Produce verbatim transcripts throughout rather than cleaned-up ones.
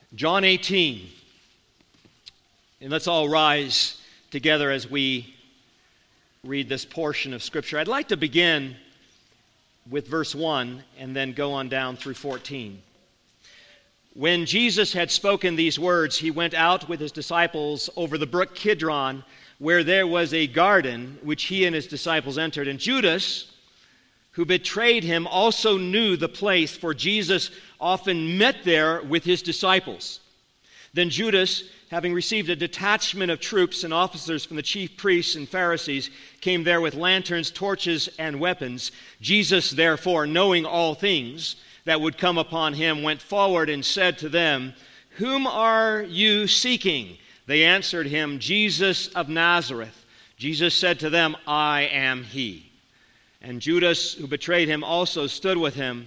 John eighteen. And let's all rise together as we read this portion of Scripture. I'd like to begin with verse one and then go on down through fourteen. When Jesus had spoken these words, he went out with his disciples over the brook Kidron, where there was a garden which he and his disciples entered. And Judas, who betrayed him, also knew the place, for Jesus often met there with his disciples. Then Judas, having received a detachment of troops and officers from the chief priests and Pharisees, came there with lanterns, torches, and weapons. Jesus, therefore, knowing all things that would come upon him, went forward and said to them, "Whom are you seeking?" They answered him, "Jesus of Nazareth." Jesus said to them, "I am he." And Judas, who betrayed him, also stood with him.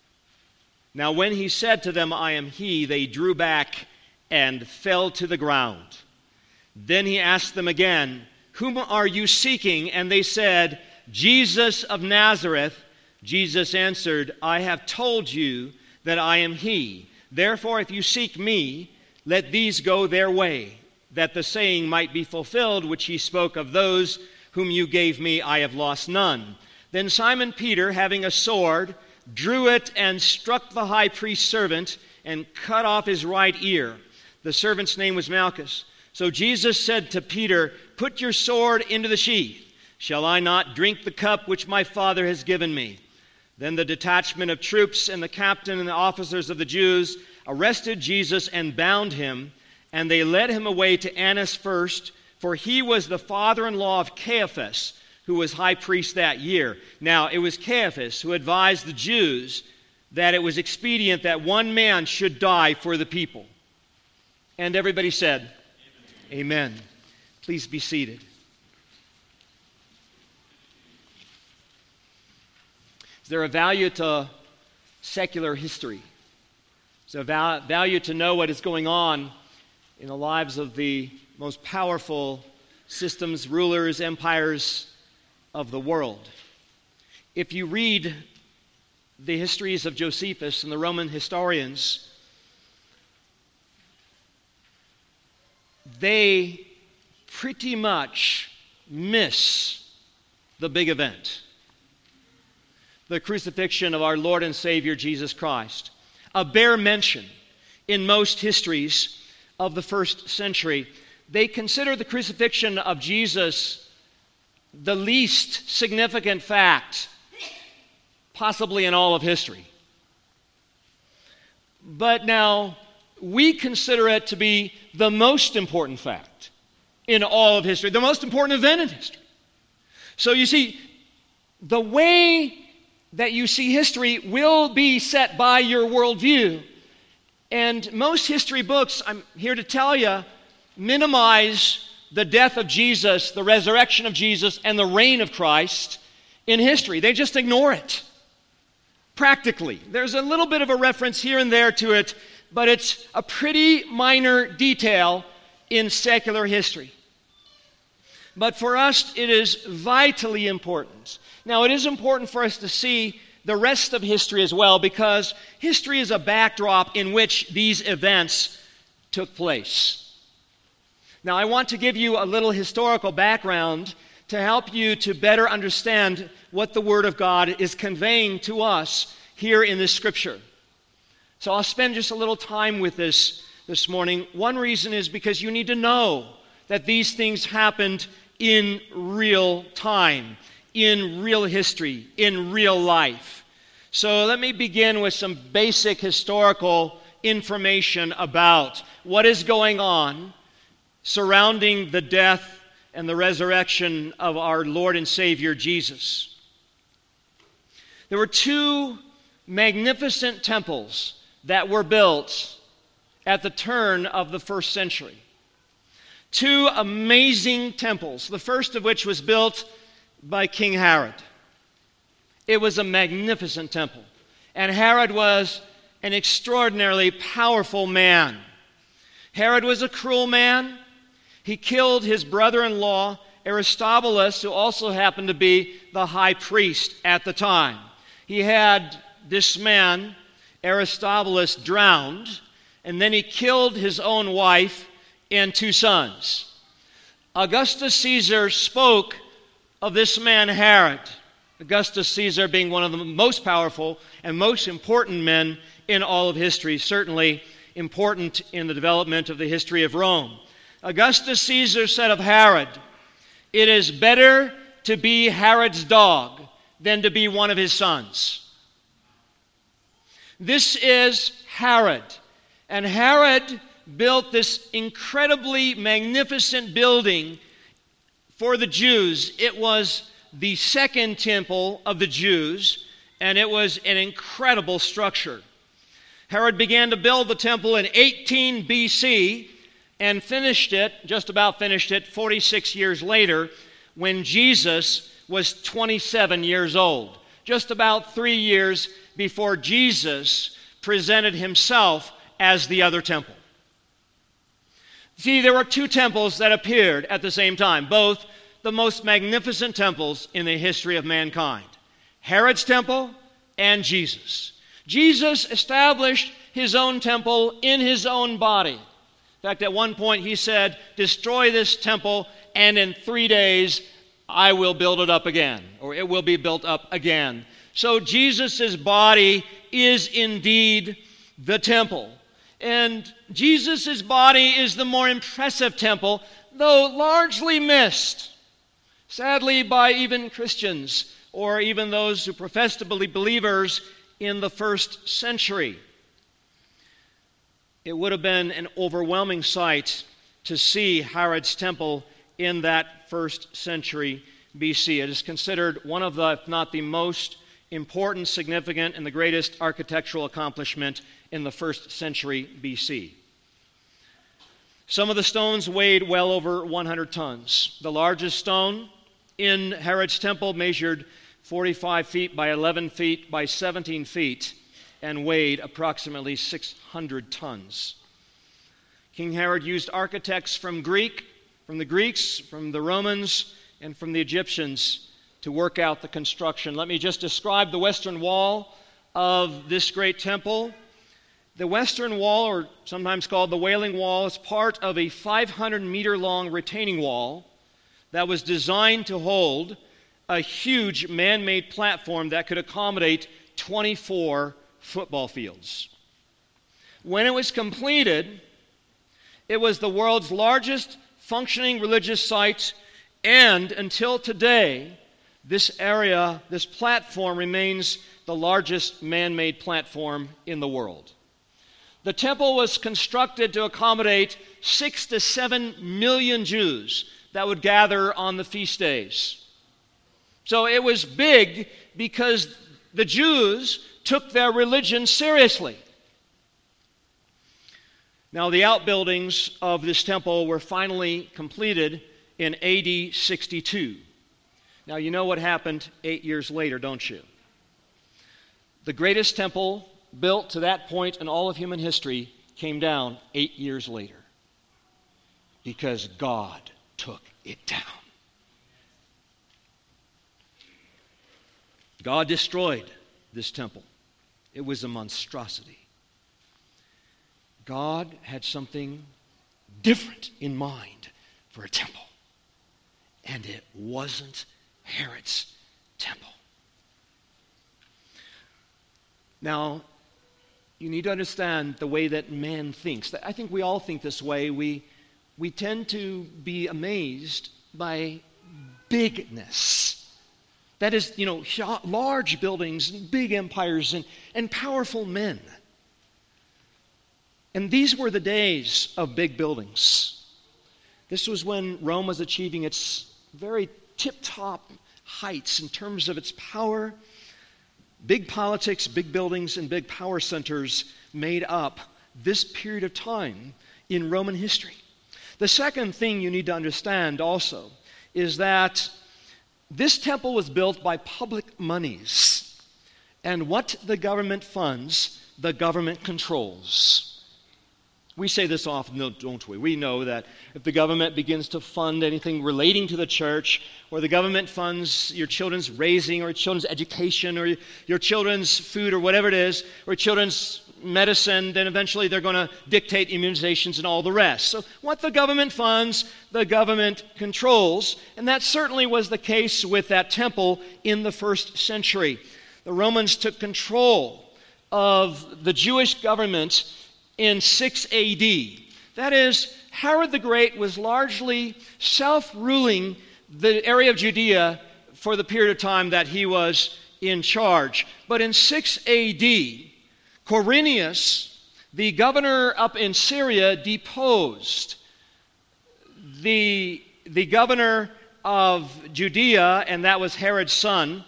Now when he said to them, "I am he," they drew back and fell to the ground. Then he asked them again, "Whom are you seeking?" And they said, "Jesus of Nazareth." Jesus answered, "I have told you that I am he. Therefore, if you seek me, let these go their way, that the saying might be fulfilled which he spoke of those whom you gave me, I have lost none." Then Simon Peter, having a sword, drew it and struck the high priest's servant and cut off his right ear. The servant's name was Malchus. So Jesus said to Peter, "Put your sword into the sheath. Shall I not drink the cup which my Father has given me?" Then the detachment of troops and the captain and the officers of the Jews arrested Jesus and bound him, and they led him away to Annas first, for he was the father-in-law of Caiaphas, who was high priest that year. Now it was Caiaphas who advised the Jews that it was expedient that one man should die for the people. And everybody said, Amen. Amen. Please be seated. Is there a value to secular history? Is there a value to know what is going on in the lives of the most powerful systems, rulers, empires of the world? If you read the histories of Josephus and the Roman historians, they pretty much miss the big event, the crucifixion of our Lord and Savior Jesus Christ. A bare mention in most histories of the first century. They consider the crucifixion of Jesus the least significant fact possibly in all of history. But now we consider it to be the most important fact in all of history, the most important event in history. So you see, the way that you see history will be set by your worldview. And most history books, I'm here to tell you, minimize the death of Jesus, the resurrection of Jesus, and the reign of Christ in history. They just ignore it. Practically. There's a little bit of a reference here and there to it, but it's a pretty minor detail in secular history. But for us, it is vitally important. Now, it is important for us to see the rest of history as well, because history is a backdrop in which these events took place. Now, I want to give you a little historical background to help you to better understand what the Word of God is conveying to us here in this Scripture. So I'll spend just a little time with this this morning. One reason is because you need to know that these things happened in real time, in real history, in real life. So let me begin with some basic historical information about what is going on surrounding the death and the resurrection of our Lord and Savior Jesus. There were two magnificent temples that were built at the turn of the first century. Two amazing temples, the first of which was built by King Herod. It was a magnificent temple. And Herod was an extraordinarily powerful man. Herod was a cruel man. He killed his brother-in-law, Aristobulus, who also happened to be the high priest at the time. He had this man, Aristobulus, drowned, and then he killed his own wife and two sons. Augustus Caesar spoke of this man Herod, Augustus Caesar being one of the most powerful and most important men in all of history, certainly important in the development of the history of Rome. Augustus Caesar said of Herod, "It is better to be Herod's dog than to be one of his sons." This is Herod. And Herod built this incredibly magnificent building for the Jews. It was the second temple of the Jews, and it was an incredible structure. Herod began to build the temple in eighteen B C and finished it, just about finished it, forty-six years later, when Jesus was twenty-seven years old. Just about three years before Jesus presented himself as the other temple. See, there were two temples that appeared at the same time, both the most magnificent temples in the history of mankind. Herod's temple and Jesus. Jesus established his own temple in his own body. In fact, at one point he said, "Destroy this temple, and in three days I will build it up again," or it will be built up again. So Jesus' body is indeed the temple. And Jesus' body is the more impressive temple, though largely missed, sadly, by even Christians or even those who profess to be believers in the first century. It would have been an overwhelming sight to see Herod's temple in that first century B C. It is considered one of the, if not the most important, significant, and the greatest architectural accomplishment in the first century B C. Some of the stones weighed well over one hundred tons. The largest stone in Herod's temple measured forty-five feet by eleven feet by seventeen feet and weighed approximately six hundred tons. King Herod used architects from Greek, from the Greeks, from the Romans, and from the Egyptians to work out the construction. Let me just describe the western wall of this great temple. The western wall, or sometimes called the Wailing Wall, is part of a five hundred meter long retaining wall that was designed to hold a huge man-made platform that could accommodate twenty-four football fields. When it was completed, it was the world's largest functioning religious site, and until today, this area, this platform, remains the largest man-made platform in the world. The temple was constructed to accommodate six to seven million Jews that would gather on the feast days. So it was big because the Jews took their religion seriously. Now, the outbuildings of this temple were finally completed in A D sixty-two. Now, you know what happened eight years later, don't you? The greatest temple built to that point in all of human history came down eight years later because God took it down. God destroyed this temple. It was a monstrosity. God had something different in mind for a temple, and it wasn't Herod's temple. Now, you need to understand the way that man thinks. I think we all think this way. We, we tend to be amazed by bigness. That is, you know, large buildings and big empires and, and powerful men. And these were the days of big buildings. This was when Rome was achieving its very tip-top heights in terms of its power. Big politics, big buildings, and big power centers made up this period of time in Roman history. The second thing you need to understand also is that this temple was built by public monies, and what the government funds, the government controls. We say this often, don't we? We know that if the government begins to fund anything relating to the church, or the government funds your children's raising, or children's education, or your children's food, or whatever it is, or children's medicine, then eventually they're going to dictate immunizations and all the rest. So what the government funds, the government controls. And that certainly was the case with that temple in the first century. The Romans took control of the Jewish government in six A D. That is, Herod the Great was largely self-ruling the area of Judea for the period of time that he was in charge. But in six A D, Quirinius, the governor up in Syria, deposed the, the governor of Judea, and that was Herod's son.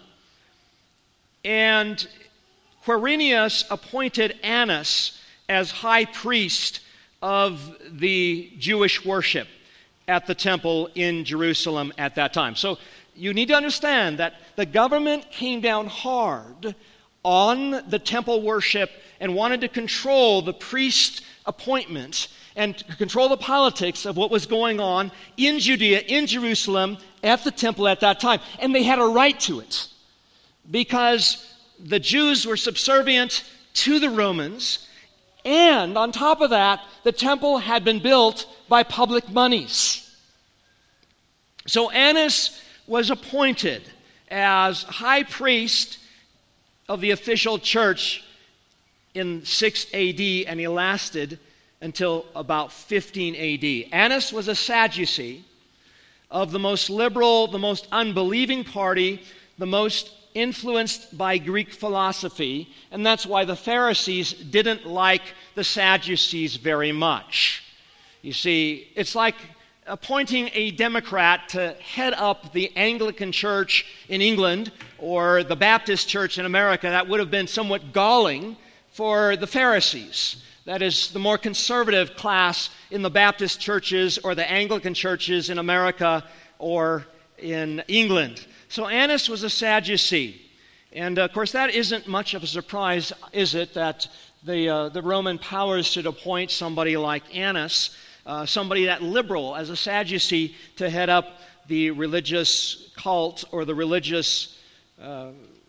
And Quirinius appointed Annas as high priest of the Jewish worship at the temple in Jerusalem at that time. So you need to understand that the government came down hard on the temple worship and wanted to control the priest appointments and to control the politics of what was going on in Judea, in Jerusalem, at the temple at that time. And they had a right to it because the Jews were subservient to the Romans, and on top of that, the temple had been built by public monies. So Annas was appointed as high priest of the official church in six A D, and he lasted until about fifteen A D. Annas was a Sadducee of the most liberal, the most unbelieving party, the most influenced by Greek philosophy, and that's why the Pharisees didn't like the Sadducees very much. You see, it's like appointing a Democrat to head up the Anglican Church in England or the Baptist Church in America. That would have been somewhat galling for the Pharisees. That is, the more conservative class in the Baptist churches or the Anglican churches in America or in England. So Annas was a Sadducee. And of course, that isn't much of a surprise, is it, that the, uh, the Roman powers should appoint somebody like Annas, uh, somebody that liberal as a Sadducee, to head up the religious cult or the religious uh,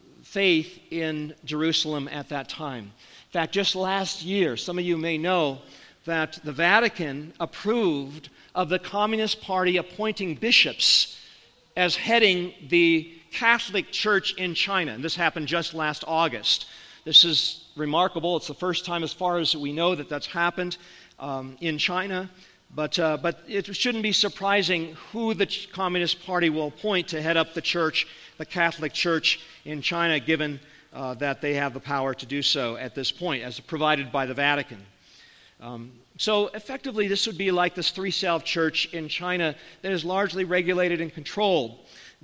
faith in Jerusalem at that time. In fact, just last year, some of you may know that the Vatican approved of the Communist Party appointing bishops as heading the Catholic Church in China. And this happened just last August. This is remarkable. It's the first time, as far as we know, that that's happened um, in China. But, uh, but it shouldn't be surprising who the Communist Party will appoint to head up the church, the Catholic Church in China, given uh, that they have the power to do so at this point, as provided by the Vatican. Um, so effectively, this would be like this Three-Self Church in China that is largely regulated and controlled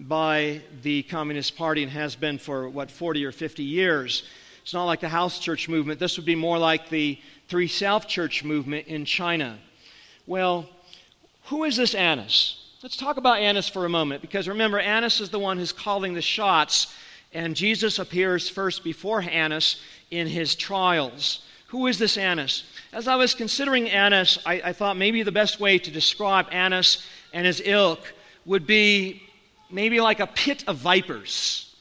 by the Communist Party and has been for, what, forty or fifty years. It's not like the house church movement. This would be more like the Three-Self Church movement in China. Well, who is this Annas? Let's talk about Annas for a moment, because remember, Annas is the one who's calling the shots, and Jesus appears first before Annas in his trials. Who is this Annas? As I was considering Annas, I, I thought maybe the best way to describe Annas and his ilk would be maybe like a pit of vipers,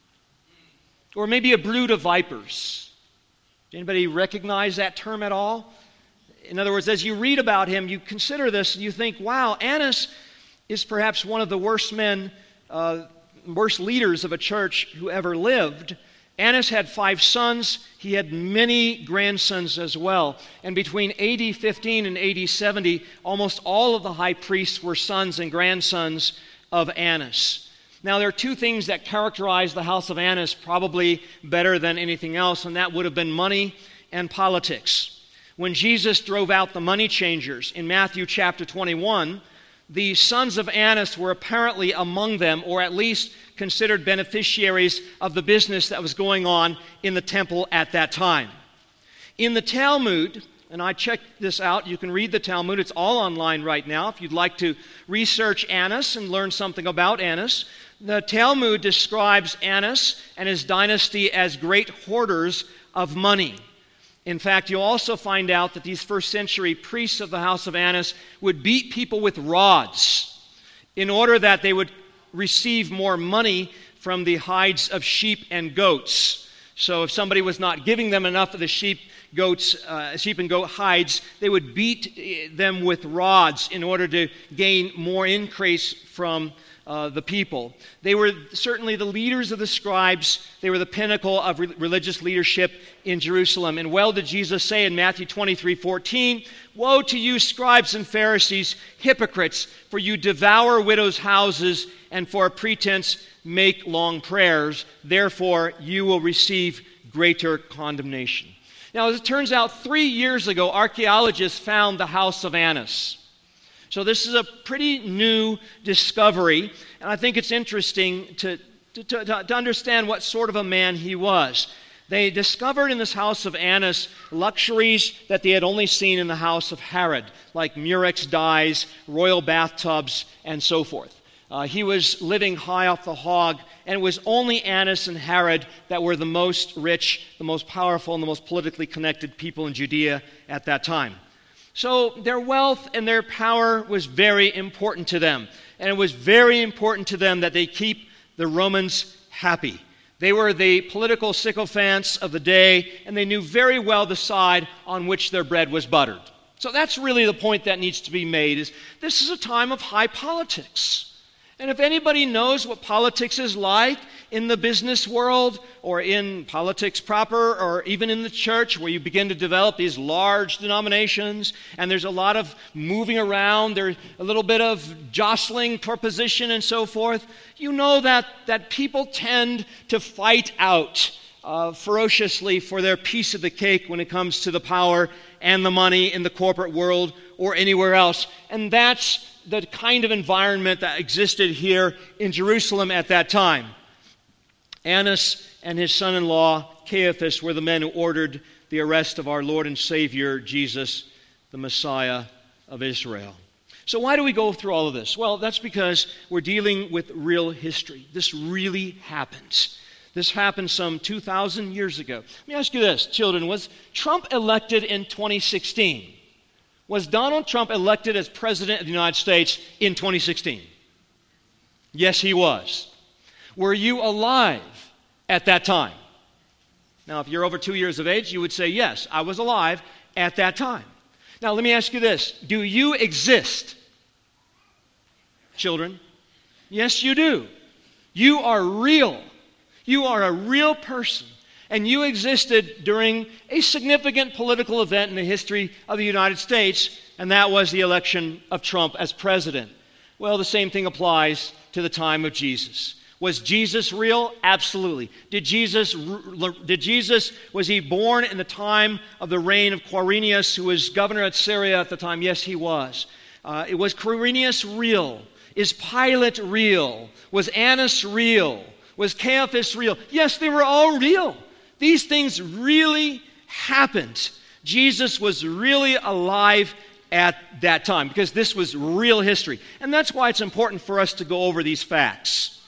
or maybe a brood of vipers. Anybody recognize that term at all? In other words, as you read about him, you consider this, and you think, wow, Annas is perhaps one of the worst men, uh, worst leaders of a church who ever lived. Annas had five sons. He had many grandsons as well. And between A D fifteen and A D seventy, almost all of the high priests were sons and grandsons of Annas. Now, there are two things that characterize the house of Annas probably better than anything else, and that would have been money and politics. When Jesus drove out the money changers in Matthew chapter twenty-one, the sons of Annas were apparently among them, or at least considered beneficiaries of the business that was going on in the temple at that time. In the Talmud, and I checked this out, you can read the Talmud, it's all online right now if you'd like to research Annas and learn something about Annas. The Talmud describes Annas and his dynasty as great hoarders of money. In fact, you'll also find out that these first century priests of the house of Annas would beat people with rods in order that they would receive more money from the hides of sheep and goats. So if somebody was not giving them enough of the sheep, goats, uh, sheep and goat hides, they would beat them with rods in order to gain more increase from uh, the people. They were certainly the leaders of the scribes. They were the pinnacle of re- religious leadership in Jerusalem. And well did Jesus say in Matthew twenty-three fourteen, "Woe to you, scribes and Pharisees, hypocrites, for you devour widows' houses, and for a pretense make long prayers. Therefore you will receive greater condemnation." Now, as it turns out, three years ago, archaeologists found the house of Annas. So this is a pretty new discovery, and I think it's interesting to, to, to, to understand what sort of a man he was. They discovered in this house of Annas luxuries that they had only seen in the house of Herod, like murex dyes, royal bathtubs, and so forth. Uh, he was living high off the hog, and it was only Annas and Herod that were the most rich, the most powerful, and the most politically connected people in Judea at that time. So their wealth and their power was very important to them, and it was very important to them that they keep the Romans happy. They were the political sycophants of the day, and they knew very well the side on which their bread was buttered. So that's really the point that needs to be made, is this is a time of high politics. And if anybody knows what politics is like in the business world or in politics proper or even in the church, where you begin to develop these large denominations and there's a lot of moving around, there's a little bit of jostling for position and so forth, you know that, that people tend to fight out uh, ferociously for their piece of the cake when it comes to the power and the money in the corporate world or anywhere else. And that's the kind of environment that existed here in Jerusalem at that time. Annas and his son-in-law, Caiaphas, were the men who ordered the arrest of our Lord and Savior, Jesus, the Messiah of Israel. So why do we go through all of this? Well, that's because we're dealing with real history. This really happened. This happened some two thousand years ago. Let me ask you this, children. Was Trump elected in twenty sixteen? Was Donald Trump elected as President of the United States in twenty sixteen? Yes, he was. Were you alive at that time? Now, if you're over two years of age, you would say, yes, I was alive at that time. Now, let me ask you this. Do you exist? Children? Yes, you do. You are real. You are a real person. And you existed during a significant political event in the history of the United States, and that was the election of Trump as president. Well, the same thing applies to the time of Jesus. Was Jesus real? Absolutely. Did Jesus, did Jesus, was he born in the time of the reign of Quirinius, who was governor of Syria at the time? Yes, he was. Uh, it was Quirinius real? Is Pilate real? Was Annas real? Was Caiaphas real? Yes, they were all real. These things really happened. Jesus was really alive at that time because this was real history. And that's why it's important for us to go over these facts.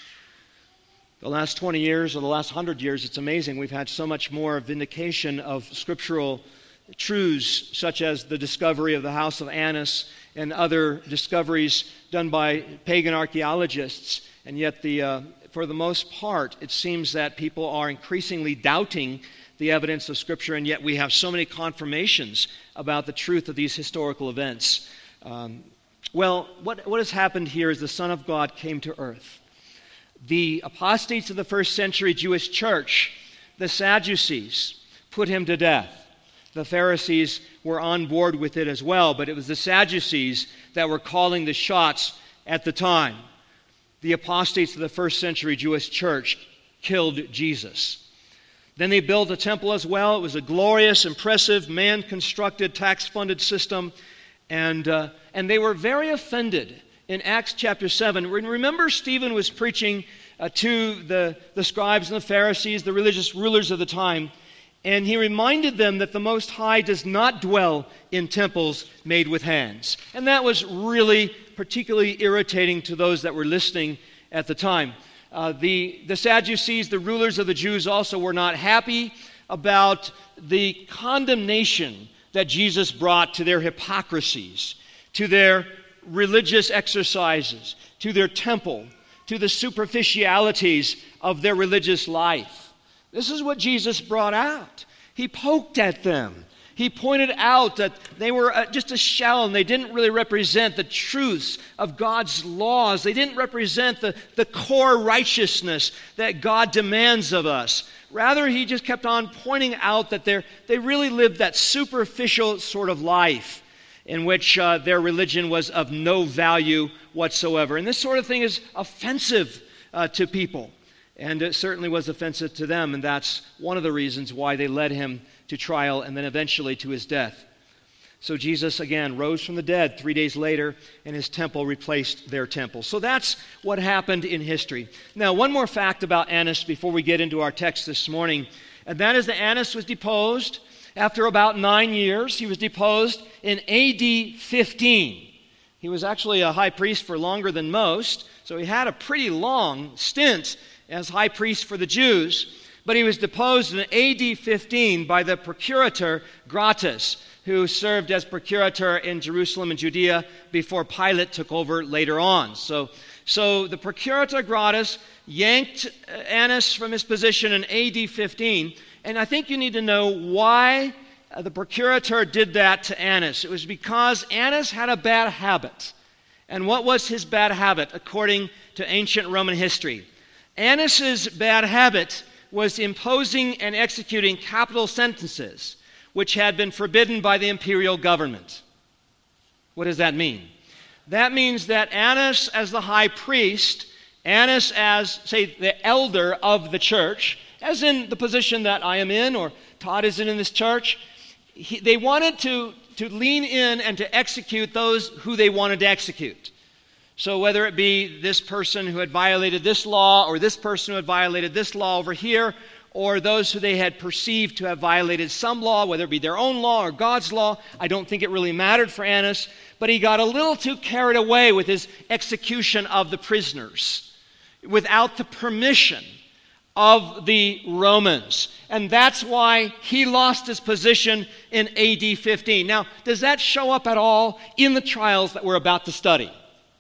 The last twenty years or the last one hundred years, it's amazing. We've had so much more vindication of scriptural truths, such as the discovery of the house of Annas and other discoveries done by pagan archaeologists. And yet the... Uh, For the most part, it seems that people are increasingly doubting the evidence of Scripture, and yet we have so many confirmations about the truth of these historical events. Um, well, what, what has happened here is the Son of God came to earth. The apostates of the first century Jewish church, the Sadducees, put him to death. The Pharisees were on board with it as well, but it was the Sadducees that were calling the shots at the time. The apostates of the first century Jewish church killed Jesus. Then they built a temple as well. It was a glorious, impressive, man-constructed, tax-funded system. And, uh, and they were very offended in Acts chapter seven. Remember, Stephen was preaching uh, to the, the scribes and the Pharisees, the religious rulers of the time. And he reminded them that the Most High does not dwell in temples made with hands. And that was really particularly irritating to those that were listening at the time. Uh, the, the Sadducees, the rulers of the Jews, also were not happy about the condemnation that Jesus brought to their hypocrisies, to their religious exercises, to their temple, to the superficialities of their religious life. This is what Jesus brought out. He poked at them. He pointed out that they were just a shell and they didn't really represent the truths of God's laws. They didn't represent the, the core righteousness that God demands of us. Rather, he just kept on pointing out that they really lived that superficial sort of life in which uh, their religion was of no value whatsoever. And this sort of thing is offensive uh, to people. And it certainly was offensive to them, and that's one of the reasons why they led him to trial and then eventually to his death. So Jesus, again, rose from the dead three days later, and his temple replaced their temple. So that's what happened in history. Now, one more fact about Annas before we get into our text this morning, and that is that Annas was deposed after about nine years. He was deposed in A D fifteen. He was actually a high priest for longer than most, so he had a pretty long stint as high priest for the Jews. But he was deposed in A D fifteen by the procurator Gratus, who served as procurator in Jerusalem and Judea before Pilate took over later on. So, so the procurator Gratus yanked Annas from his position in A D fifteen, and I think you need to know why the procurator did that to Annas. It was because Annas had a bad habit. And what was his bad habit according to ancient Roman history? Annas's bad habit was imposing and executing capital sentences which had been forbidden by the imperial government. What does that mean? That means that Annas as the high priest, Annas as, say, the elder of the church, as in the position that I am in or Todd is in in this church, he, they wanted to, to lean in and to execute those who they wanted to execute. So whether it be this person who had violated this law or this person who had violated this law over here, or those who they had perceived to have violated some law, whether it be their own law or God's law, I don't think it really mattered for Annas, but he got a little too carried away with his execution of the prisoners without the permission of the Romans. And that's why he lost his position in A D fifteen. Now, does that show up at all in the trials that we're about to study?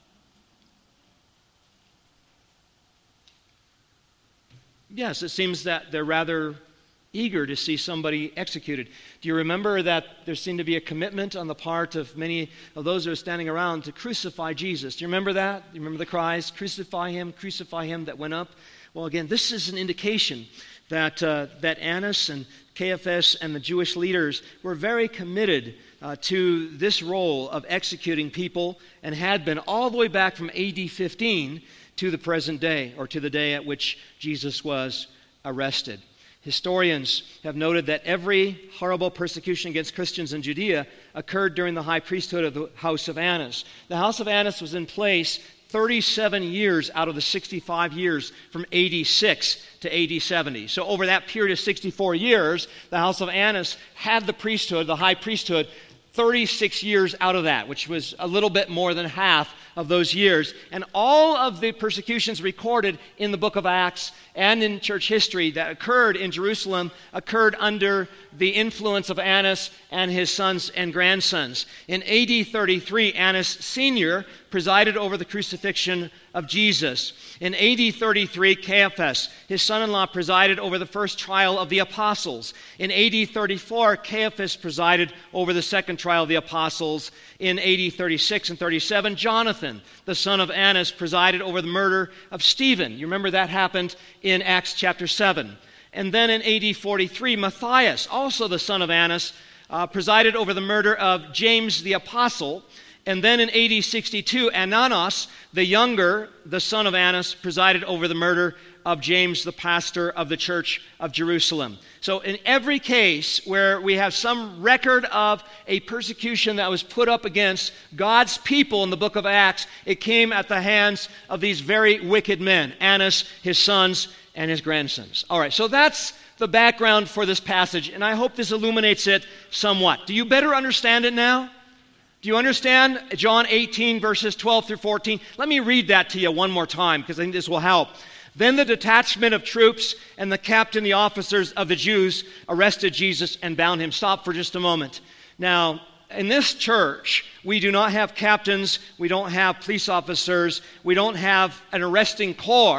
Yes, it seems that they're rather eager to see somebody executed. Do you remember that there seemed to be a commitment on the part of many of those who are standing around to crucify Jesus? Do you remember that? Do you remember the cries, crucify him, crucify him, that went up? Well, again, this is an indication that, uh, that Annas and Caiaphas and the Jewish leaders were very committed uh, to this role of executing people and had been all the way back from A D fifteen to the present day, or to the day at which Jesus was arrested. Historians have noted that every horrible persecution against Christians in Judea occurred during the high priesthood of the house of Annas. The house of Annas was in place thirty-seven years out of the sixty-five years from A D six to A D seventy. So over that period of sixty-four years, the house of Annas had the priesthood, the high priesthood, thirty-six years out of that, which was a little bit more than half of those years. And all of the persecutions recorded in the book of Acts and in church history that occurred in Jerusalem occurred under the influence of Annas and his sons and grandsons. In A D thirty-three, Annas Senior presided over the crucifixion of Jesus. In A D thirty-three, Caiaphas, his son-in-law, presided over the first trial of the apostles. In A D thirty-four, Caiaphas presided over the second trial of the apostles. In A D thirty-six and thirty-seven, Jonathan, the son of Annas, presided over the murder of Stephen. You remember that happened in Acts chapter seven. And then in A D forty-three, Matthias, also the son of Annas, uh, presided over the murder of James the apostle. And then in A D sixty-two, Ananias, the younger, the son of Annas, presided over the murder of James, the pastor of the church of Jerusalem. So in every case where we have some record of a persecution that was put up against God's people in the book of Acts, it came at the hands of these very wicked men, Annas, his sons, and his grandsons. All right, so that's the background for this passage, and I hope this illuminates it somewhat. Do you better understand it now? Do you understand John eighteen, verses twelve through fourteen? Let me read that to you one more time, because I think this will help. Then the detachment of troops and the captain, the officers of the Jews, arrested Jesus and bound him. Stop for just a moment. Now, in this church, we do not have captains, we don't have police officers, we don't have an arresting corps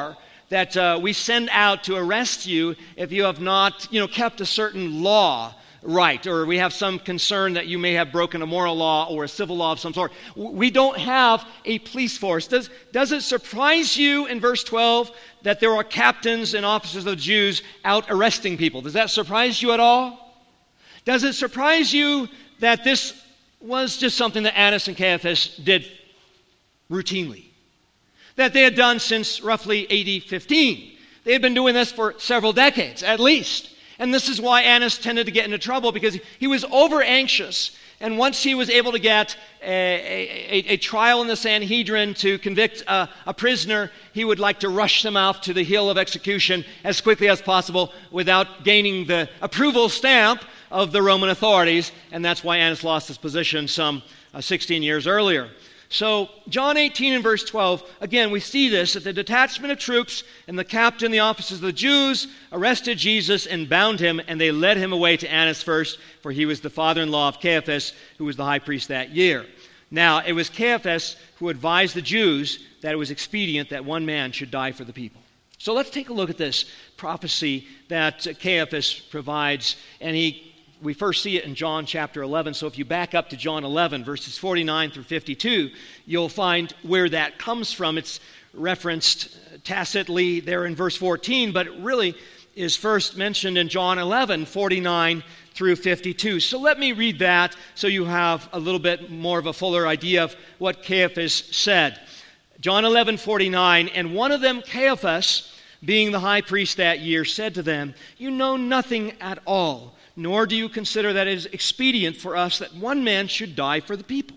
that uh, we send out to arrest you if you have not, you know, kept a certain law right, or we have some concern that you may have broken a moral law or a civil law of some sort. We don't have a police force. Does, does it surprise you in verse twelve that there are captains and officers of the Jews out arresting people? Does that surprise you at all? Does it surprise you that this was just something that Annas and Caiaphas did routinely? That they had done since roughly A D fifteen. They had been doing this for several decades, at least. And this is why Annas tended to get into trouble, because he was over anxious. And once he was able to get a, a, a trial in the Sanhedrin to convict a, a prisoner, he would like to rush them off to the hill of execution as quickly as possible without gaining the approval stamp of the Roman authorities. And that's why Annas lost his position some uh, sixteen years earlier. So, John eighteen and verse twelve, again, we see this, that the detachment of troops and the captain, the officers of the Jews, arrested Jesus and bound him, and they led him away to Annas first, for he was the father-in-law of Caiaphas, who was the high priest that year. Now, it was Caiaphas who advised the Jews that it was expedient that one man should die for the people. So let's take a look at this prophecy that Caiaphas provides, and he we first see it in John chapter eleven. So if you back up to John eleven, verses forty-nine through fifty-two, you'll find where that comes from. It's referenced tacitly there in verse fourteen, but it really is first mentioned in John eleven, forty-nine through fifty-two. So let me read that so you have a little bit more of a fuller idea of what Caiaphas said. John eleven, forty-nine, and one of them, Caiaphas, being the high priest that year, said to them, "You know nothing at all, nor do you consider that it is expedient for us that one man should die for the people,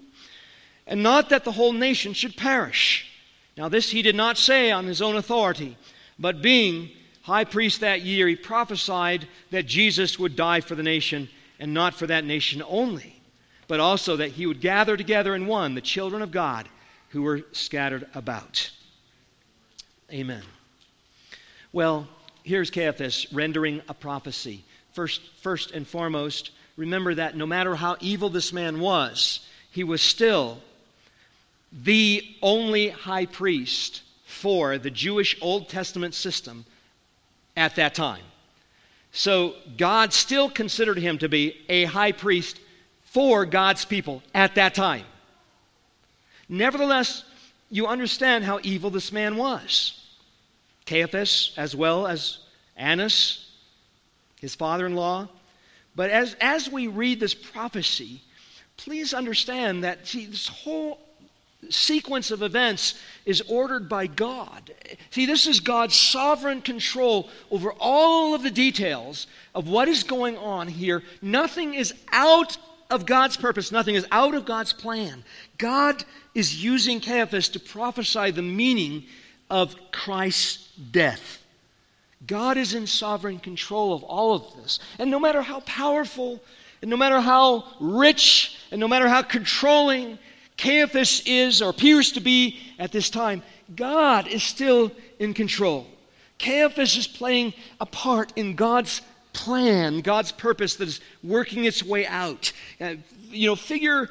and not that the whole nation should perish." Now this he did not say on his own authority, but being high priest that year, he prophesied that Jesus would die for the nation, and not for that nation only, but also that he would gather together in one the children of God who were scattered about. Amen. Well, here's Caiaphas rendering a prophecy. First, first and foremost, remember that no matter how evil this man was, he was still the only high priest for the Jewish Old Testament system at that time. So God still considered him to be a high priest for God's people at that time. Nevertheless, you understand how evil this man was. Caiaphas, as well as Annas, his father-in-law. But as, as we read this prophecy, please understand that, see, this whole sequence of events is ordered by God. See, this is God's sovereign control over all of the details of what is going on here. Nothing is out of God's purpose. Nothing is out of God's plan. God is using Caiaphas to prophesy the meaning of Christ's death. God is in sovereign control of all of this. And no matter how powerful, and no matter how rich, and no matter how controlling Caiaphas is or appears to be at this time, God is still in control. Caiaphas is playing a part in God's plan, God's purpose that is working its way out. Uh, you know, figure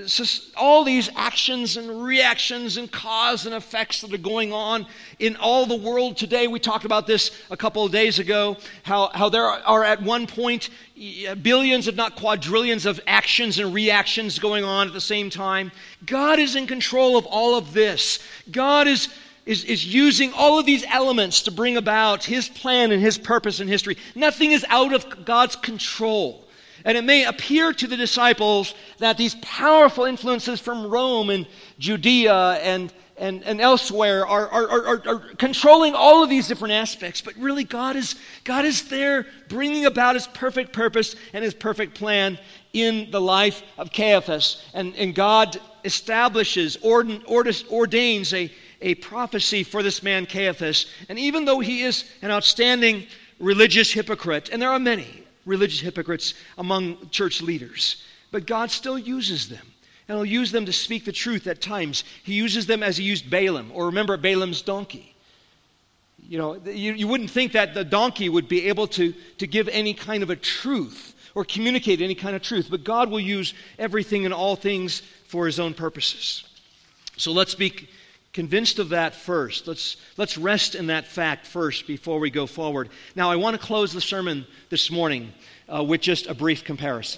all these actions and reactions and cause and effects that are going on in all the world today. We talked about this a couple of days ago, how, how there are at one point billions, if not quadrillions, of actions and reactions going on at the same time. God is in control of all of this. God is Is, is using all of these elements to bring about His plan and His purpose in history. Nothing is out of God's control. And it may appear to the disciples that these powerful influences from Rome and Judea and, and, and elsewhere are, are, are, are controlling all of these different aspects. But really God is, God is there bringing about His perfect purpose and His perfect plan in the life of Caiaphas. And, and God establishes, ord, ordains a a prophecy for this man Caiaphas. And even though he is an outstanding religious hypocrite, and there are many religious hypocrites among church leaders, but God still uses them. And He'll use them to speak the truth at times. He uses them as He used Balaam, or remember Balaam's donkey. You know, you, you wouldn't think that the donkey would be able to, to give any kind of a truth or communicate any kind of truth, but God will use everything and all things for His own purposes. So let's be Convinced of that first. Let's, let's rest in that fact first before we go forward. Now, I want to close the sermon this morning uh, with just a brief comparison.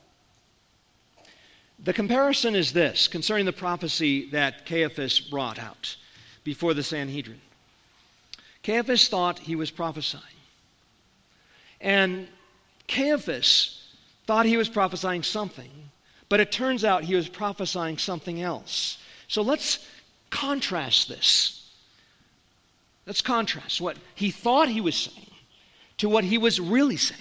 The comparison is this, concerning the prophecy that Caiaphas brought out before the Sanhedrin. Caiaphas thought he was prophesying. And Caiaphas thought he was prophesying something, but it turns out he was prophesying something else. So let's contrast this. Let's contrast what he thought he was saying to what he was really saying.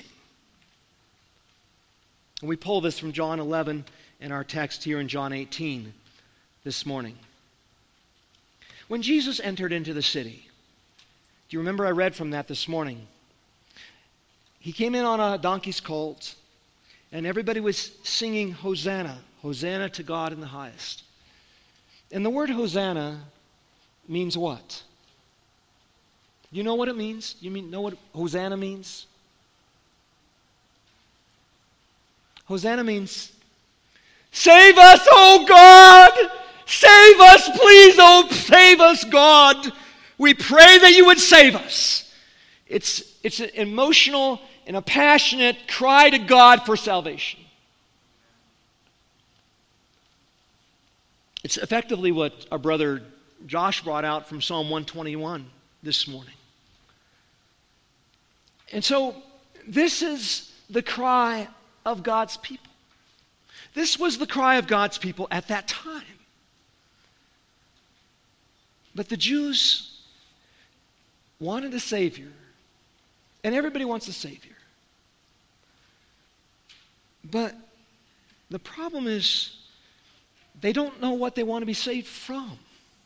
And we pull this from John eleven and our text here in John eighteen this morning. When Jesus entered into the city, do you remember I read from that this morning? He came in on a donkey's colt, and everybody was singing Hosanna, Hosanna to God in the highest. And the word Hosanna means what? You know what it means? You mean know what Hosanna means? Hosanna means, save us, oh God! Save us, please, oh, save us, God! We pray that you would save us. It's, it's an emotional and a passionate cry to God for salvation. It's effectively what our brother Josh brought out from Psalm one twenty-one this morning. And so, this is the cry of God's people. This was the cry of God's people at that time. But the Jews wanted a Savior, and everybody wants a Savior. But the problem is, they don't know what they want to be saved from.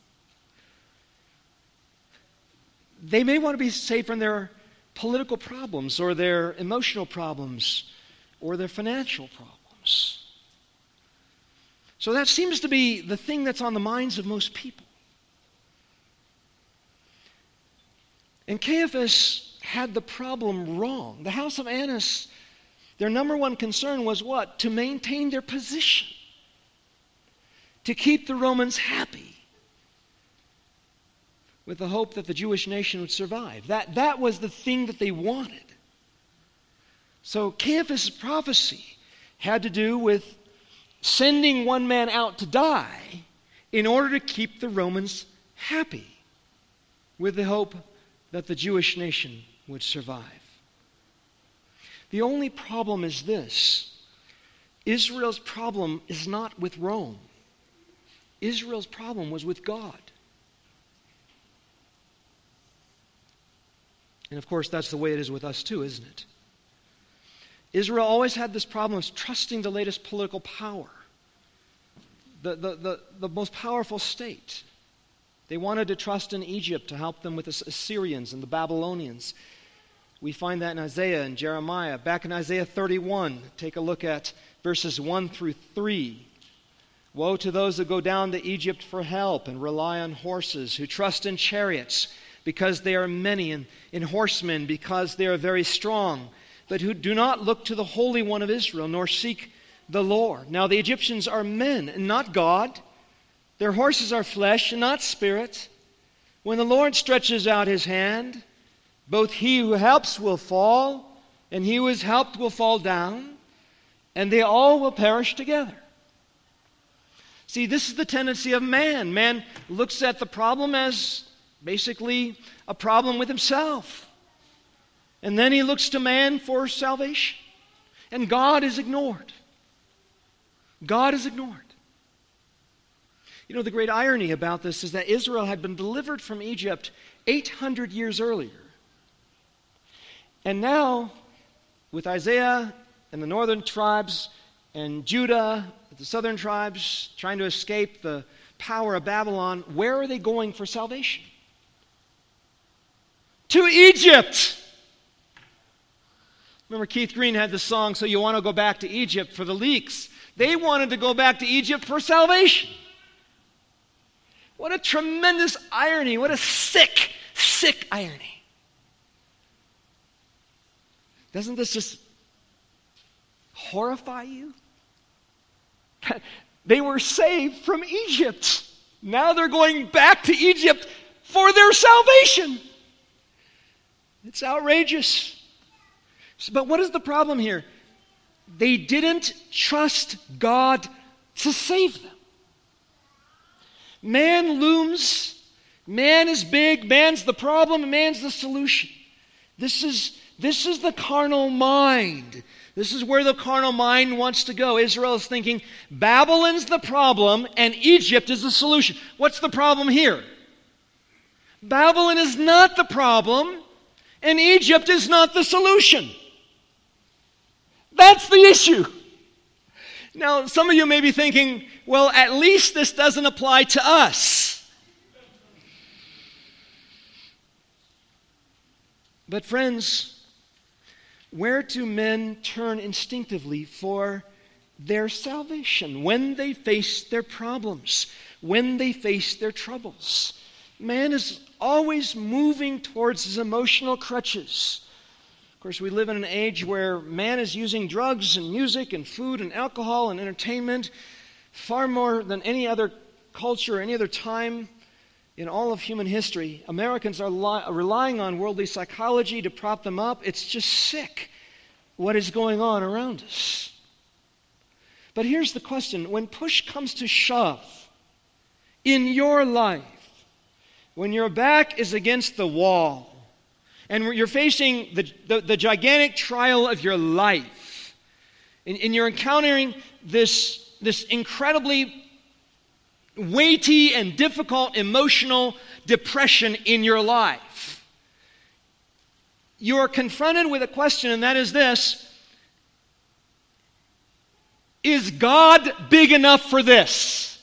They may want to be saved from their political problems or their emotional problems or their financial problems. So that seems to be the thing that's on the minds of most people. And Caiaphas had the problem wrong. The house of Annas, their number one concern was what? To maintain their position. To keep the Romans happy. With the hope that the Jewish nation would survive. That, that was the thing that they wanted. So Caiaphas' prophecy had to do with sending one man out to die in order to keep the Romans happy. With the hope that the Jewish nation would survive. The only problem is this. Israel's problem is not with Rome. Israel's problem was with God. And of course, that's the way it is with us too, isn't it? Israel always had this problem of trusting the latest political power. The, the, the, the most powerful state. They wanted to trust in Egypt to help them with the Assyrians and the Babylonians. We find that in Isaiah and Jeremiah. Back in Isaiah thirty-one, take a look at verses one through three. Woe to those that go down to Egypt for help and rely on horses, who trust in chariots because they are many, and in horsemen because they are very strong, but who do not look to the Holy One of Israel, nor seek the Lord. Now the Egyptians are men and not God. Their horses are flesh and not spirit. When the Lord stretches out his hand, both he who helps will fall, and he who is helped will fall down, and they all will perish together. See, this is the tendency of man. Man looks at the problem as basically a problem with himself. And then he looks to man for salvation. And God is ignored. God is ignored. You know, the great irony about this is that Israel had been delivered from Egypt eight hundred years earlier. And now, with Isaiah and the northern tribes and Judah, the southern tribes, trying to escape the power of Babylon, where are they going for salvation? To Egypt! Remember Keith Green had the song, So You Want to Go Back to Egypt, for the Leaks. They wanted to go back to Egypt for salvation. What a tremendous irony. What a sick, sick irony. Doesn't this just horrify you? They were saved from Egypt. Now they're going back to Egypt for their salvation. It's outrageous. But what is the problem here? They didn't trust God to save them. Man looms. Man is big. Man's the problem, and man's the solution. This is, this is the carnal mind. This is where the carnal mind wants to go. Israel is thinking, Babylon's the problem, and Egypt is the solution. What's the problem here? Babylon is not the problem, and Egypt is not the solution. That's the issue. Now, some of you may be thinking, well, at least this doesn't apply to us. But friends, where do men turn instinctively for their salvation when they face their problems, when they face their troubles? Man is always moving towards his emotional crutches. Of course, we live in an age where man is using drugs and music and food and alcohol and entertainment far more than any other culture or any other time in all of human history. Americans are li- relying on worldly psychology to prop them up. It's just sick what is going on around us. But here's the question. When push comes to shove in your life, when your back is against the wall, and you're facing the, the, the gigantic trial of your life, and, and you're encountering this, this incredibly weighty and difficult emotional depression in your life, you are confronted with a question, and that is this: is God big enough for this?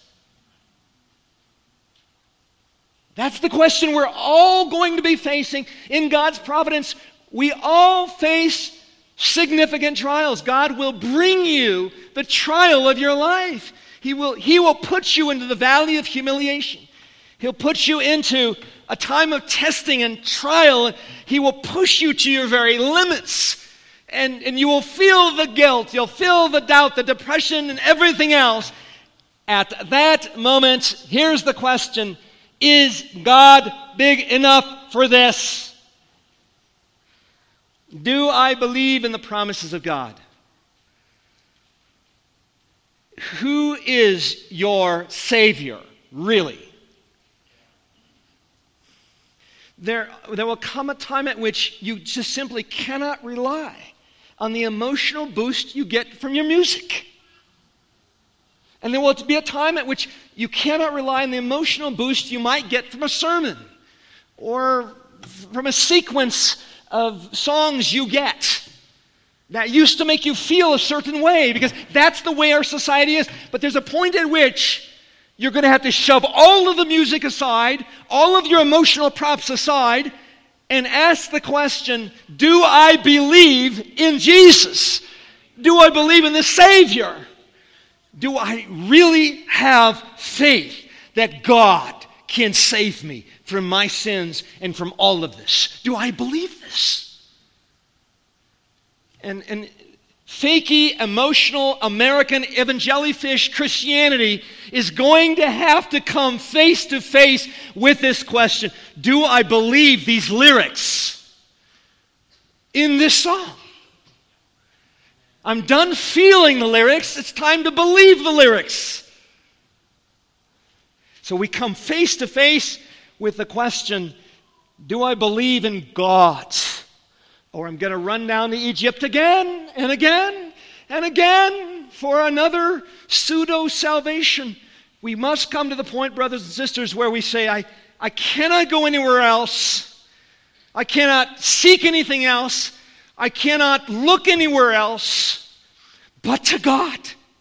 That's the question we're all going to be facing in God's providence. We all face significant trials. God will bring you the trial of your life. He will, he will put you into the valley of humiliation. He'll put you into a time of testing and trial. He will push you to your very limits. And, and you will feel the guilt. You'll feel the doubt, the depression, and everything else. At that moment, here's the question: is God big enough for this? Do I believe in the promises of God? Who is your Savior, really? There, there will come a time at which you just simply cannot rely on the emotional boost you get from your music. And there will be a time at which you cannot rely on the emotional boost you might get from a sermon or from a sequence of songs you get that used to make you feel a certain way, because that's the way our society is. But there's a point at which you're going to have to shove all of the music aside, all of your emotional props aside, and ask the question, do I believe in Jesus? Do I believe in the Savior? Do I really have faith that God can save me from my sins and from all of this? Do I believe this? And, and fakey, emotional, American evangelifish Christianity is going to have to come face to face with this question. Do I believe these lyrics in this song? I'm done feeling the lyrics. It's time to believe the lyrics. So we come face to face with the question, do I believe in God? Or I'm going to run down to Egypt again and again and again for another pseudo-salvation. We must come to the point, brothers and sisters, where we say, I, I cannot go anywhere else. I cannot seek anything else. I cannot look anywhere else but to God.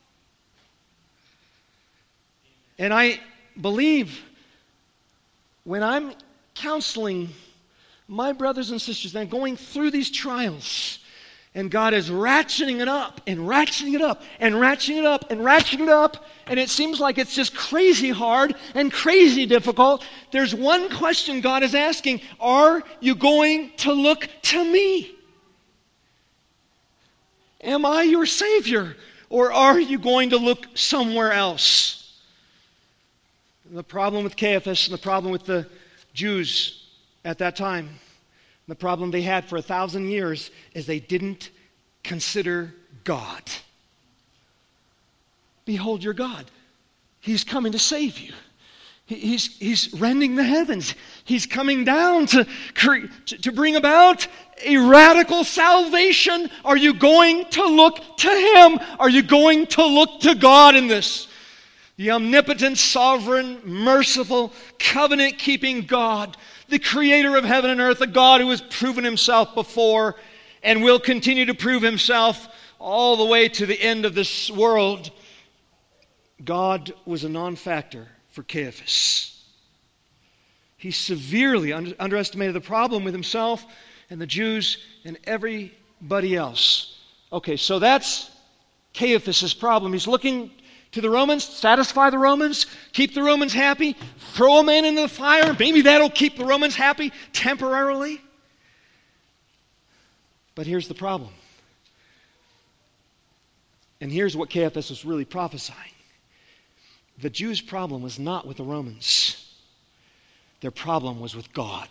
And I believe when I'm counseling my brothers and sisters, they're going through these trials, and God is ratcheting it up and ratcheting it up and ratcheting it up and ratcheting it up, and it seems like it's just crazy hard and crazy difficult. There's one question God is asking: are you going to look to me? Am I your Savior, or are you going to look somewhere else? The problem with Caiaphas and the problem with the Jews at that time, the problem they had for a thousand years, is they didn't consider God. Behold your God. He's coming to save you. He's, he's rending the heavens. He's coming down to, to bring about a radical salvation. Are you going to look to Him? Are you going to look to God in this? The omnipotent, sovereign, merciful, covenant-keeping God, the creator of heaven and earth, the God who has proven Himself before and will continue to prove Himself all the way to the end of this world. God was a non-factor for Caiaphas. He severely under- underestimated the problem with himself and the Jews and everybody else. Okay, so that's Caiaphas' problem. He's looking to the Romans, satisfy the Romans, keep the Romans happy, throw a man into the fire, maybe that'll keep the Romans happy temporarily. But here's the problem. And here's what Caiaphas was really prophesying. The Jews' problem was not with the Romans. Their problem was with God.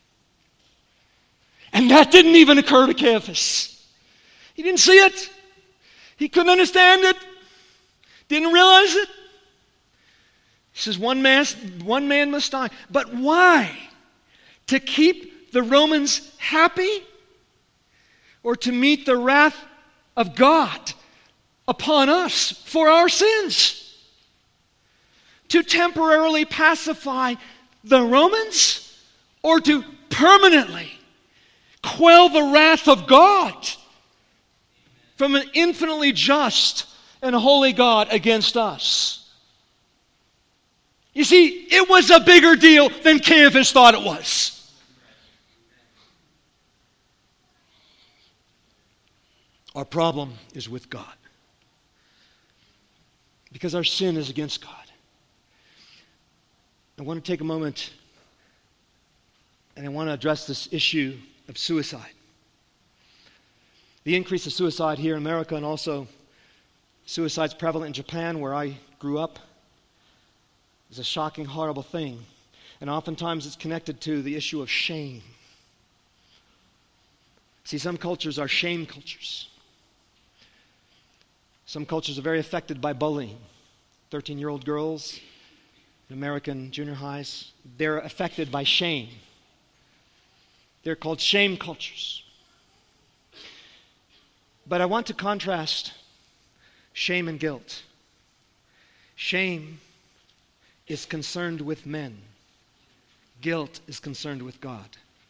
And that didn't even occur to Caiaphas. He didn't see it. He couldn't understand it. Didn't realize it. He says, one man, one man must die. But why? To keep the Romans happy? Or to meet the wrath of God upon us for our sins? To temporarily pacify the Romans, or to permanently quell the wrath of God from an infinitely just and holy God against us? You see, it was a bigger deal than Caiaphas thought it was. Our problem is with God, because our sin is against God. I want to take a moment and I want to address this issue of suicide. The increase of suicide here in America, and also suicide's prevalent in Japan, where I grew up, is a shocking, horrible thing. And oftentimes it's connected to the issue of shame. See, some cultures are shame cultures. Some cultures are very affected by bullying. thirteen-year-old girls in American junior highs, they're affected by shame. They're called shame cultures. But I want to contrast shame and guilt. Shame is concerned with men. Guilt is concerned with God.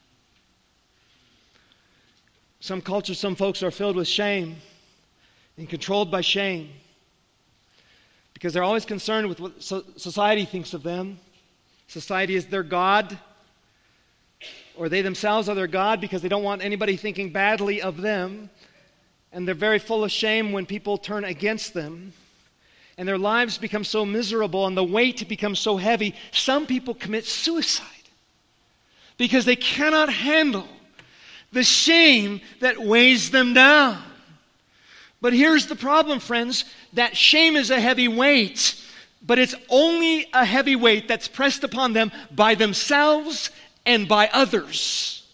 Some cultures, some folks are filled with shame and controlled by shame because they're always concerned with what society thinks of them. Society is their God, or they themselves are their God because they don't want anybody thinking badly of them. And they're very full of shame when people turn against them. And their lives become so miserable and the weight becomes so heavy, some people commit suicide because they cannot handle the shame that weighs them down. But here's the problem, friends, that shame is a heavy weight, but it's only a heavy weight that's pressed upon them by themselves and by others.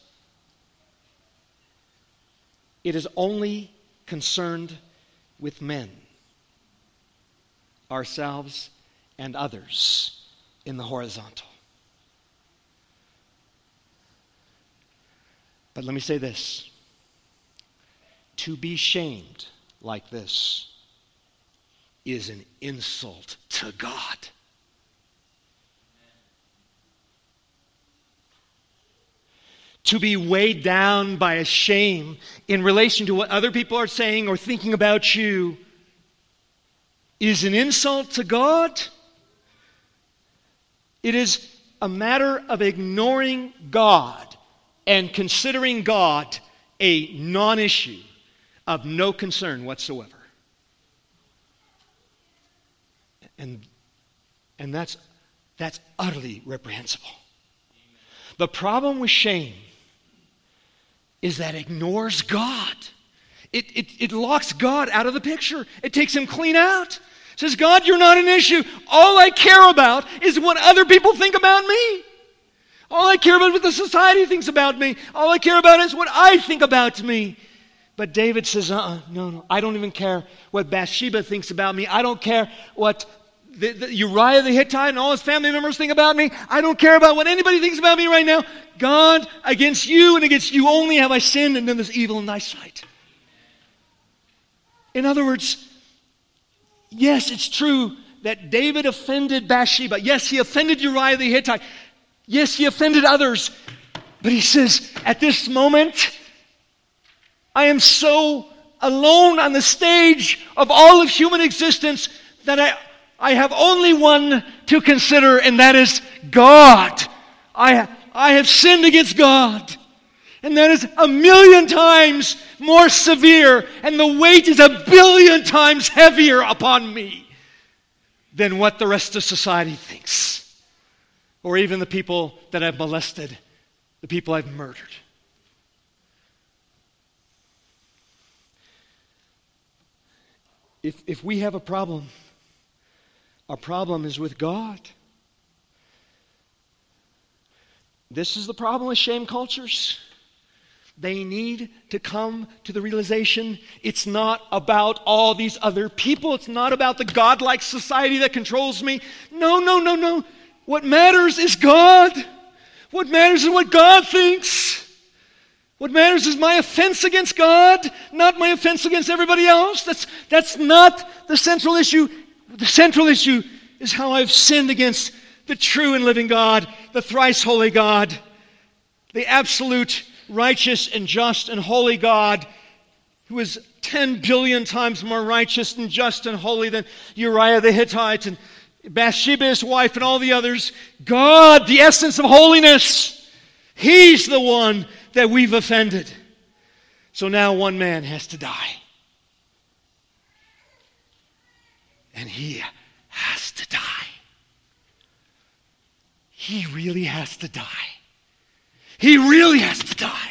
It is only concerned with men, ourselves and others in the horizontal. But let me say this. To be shamed like this is an insult to God. To be weighed down by a shame in relation to what other people are saying or thinking about you is an insult to God. It is a matter of ignoring God and considering God a non-issue of no concern whatsoever. And, and that's, that's utterly reprehensible. The problem with shame is that it ignores God. It, it, it locks God out of the picture. It takes Him clean out. Says, God, you're not an issue. All I care about is what other people think about me. All I care about is what the society thinks about me. All I care about is what I think about me. But David says, uh-uh, no, no, I don't even care what Bathsheba thinks about me. I don't care what the, the Uriah the Hittite and all his family members think about me. I don't care about what anybody thinks about me right now. God, against you and against you only have I sinned and done this evil in thy sight. In other words, yes, it's true that David offended Bathsheba. Yes, he offended Uriah the Hittite. Yes, he offended others. But he says, at this moment, I am so alone on the stage of all of human existence that I, I have only one to consider, and that is God. I, I have sinned against God. And that is a million times more severe, and the weight is a billion times heavier upon me than what the rest of society thinks. Or even the people that I've molested, the people I've murdered. If, if we have a problem, our problem is with God. This is the problem with shame cultures. They need to come to the realization it's not about all these other people. It's not about the godlike society that controls me. No, no, no, no. What matters is God. What matters is what God thinks. What matters is my offense against God, not my offense against everybody else. That's, that's not the central issue. The central issue is how I've sinned against the true and living God, the thrice holy God, the absolute righteous and just and holy God, who is ten billion times more righteous and just and holy than Uriah the Hittite and Bathsheba, his wife, and all the others. God, the essence of holiness. He's the one that we've offended. So now one man has to die. And he has to die. He really has to die. He really has to die.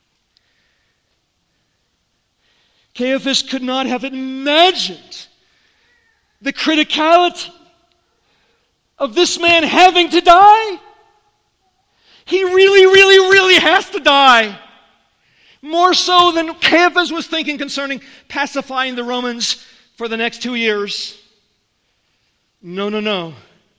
Caiaphas could not have imagined the criticality of this man having to die. He really, really, really has to die. More so than Caiaphas was thinking concerning pacifying the Romans for the next two years. No, no, no.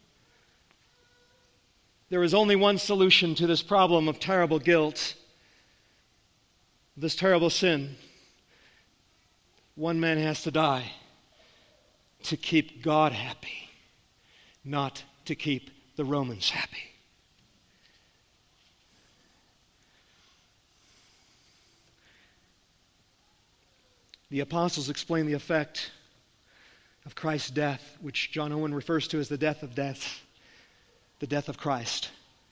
There is only one solution to this problem of terrible guilt, this terrible sin. One man has to die to keep God happy, not to keep the Romans happy. The apostles explain the effect of Christ's death, which John Owen refers to as the death of death, the death of Christ.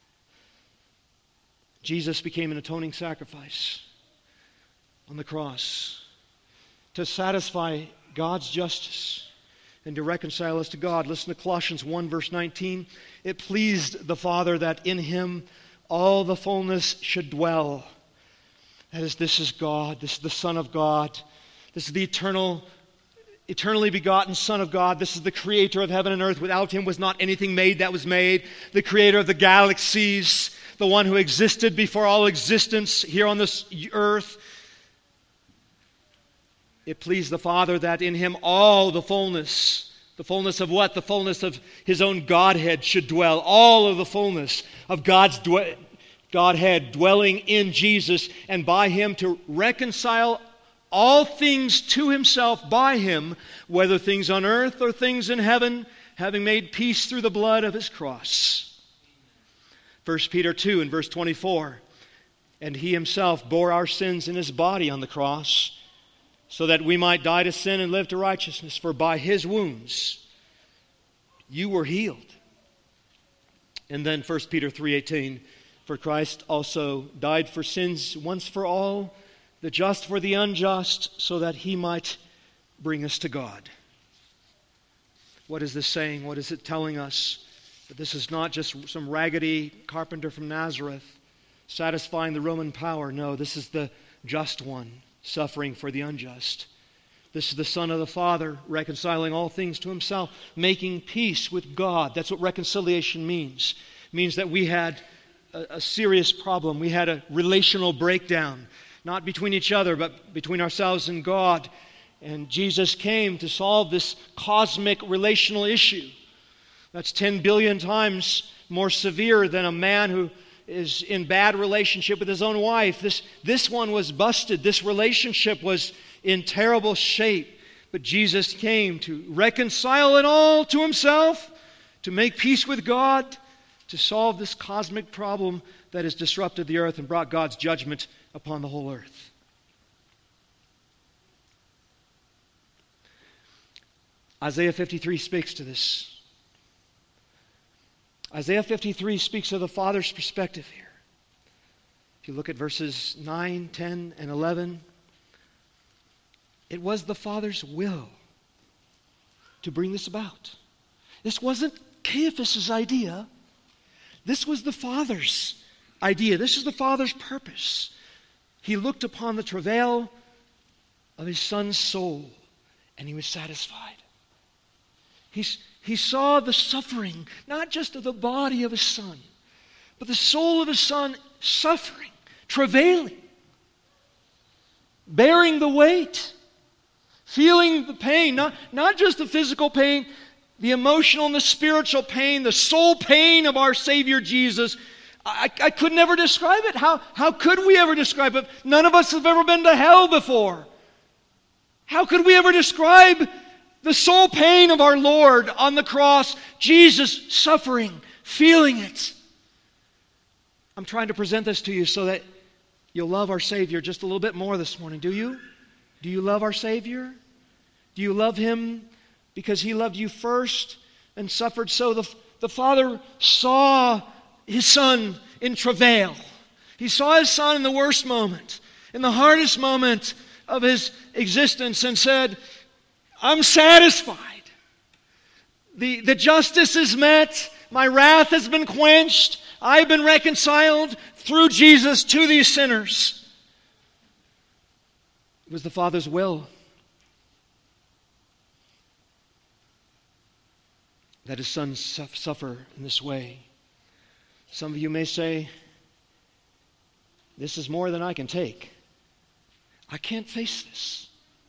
Jesus became an atoning sacrifice on the cross to satisfy God's justice and to reconcile us to God. Listen to Colossians one, verse nineteen. It pleased the Father that in Him all the fullness should dwell. That is, this is God. This is the Son of God. This is the eternal, eternally begotten Son of God. This is the creator of heaven and earth. Without Him was not anything made that was made. The creator of the galaxies, the one who existed before all existence here on this earth. It pleased the Father that in Him all the fullness, the fullness of what? The fullness of His own Godhead should dwell. All of the fullness of God's dwe- Godhead dwelling in Jesus, and by Him to reconcile all things to Himself by Him, whether things on earth or things in heaven, having made peace through the blood of His cross. First Peter two and verse twenty-four. And He Himself bore our sins in His body on the cross, so that we might die to sin and live to righteousness. For by His wounds you were healed. And then First Peter three eighteen. For Christ also died for sins once for all, the just for the unjust, so that He might bring us to God. What is this saying? What is it telling us? That this is not just some raggedy carpenter from Nazareth satisfying the Roman power. No, this is the just one suffering for the unjust. This is the Son of the Father, reconciling all things to himself, making peace with God. That's what reconciliation means. It means that we had a, a serious problem. We had a relational breakdown, not between each other, but between ourselves and God. And Jesus came to solve this cosmic relational issue. That's ten billion times more severe than a man who is in bad relationship with his own wife. This, this one was busted. This relationship was in terrible shape. But Jesus came to reconcile it all to himself, to make peace with God, to solve this cosmic problem that has disrupted the earth and brought God's judgment upon the whole earth. Isaiah fifty-three speaks to this. Isaiah fifty-three speaks of the Father's perspective here. If you look at verses nine, ten, and eleven, it was the Father's will to bring this about. This wasn't Caiaphas' idea. This was the Father's idea. This is the Father's purpose. He looked upon the travail of his Son's soul, and he was satisfied. He's, he saw the suffering, not just of the body of his Son, but the soul of his Son suffering, travailing, bearing the weight, feeling the pain, not, not just the physical pain, the emotional and the spiritual pain, the soul pain of our Savior Jesus. I, I could never describe it. How, how could we ever describe it? None of us have ever been to hell before. How could we ever describe the soul pain of our Lord on the cross? Jesus suffering, feeling it. I'm trying to present this to you so that you'll love our Savior just a little bit more this morning. Do you? Do you love our Savior? Do you love Him because He loved you first and suffered so? The, the Father saw His Son in travail. He saw His Son in the worst moment, in the hardest moment of His existence, and said, I'm satisfied. The, the justice is met. My wrath has been quenched. I've been reconciled through Jesus to these sinners. It was the Father's will that His Son suffer in this way. Some of you may say, this is more than I can take. I can't face this.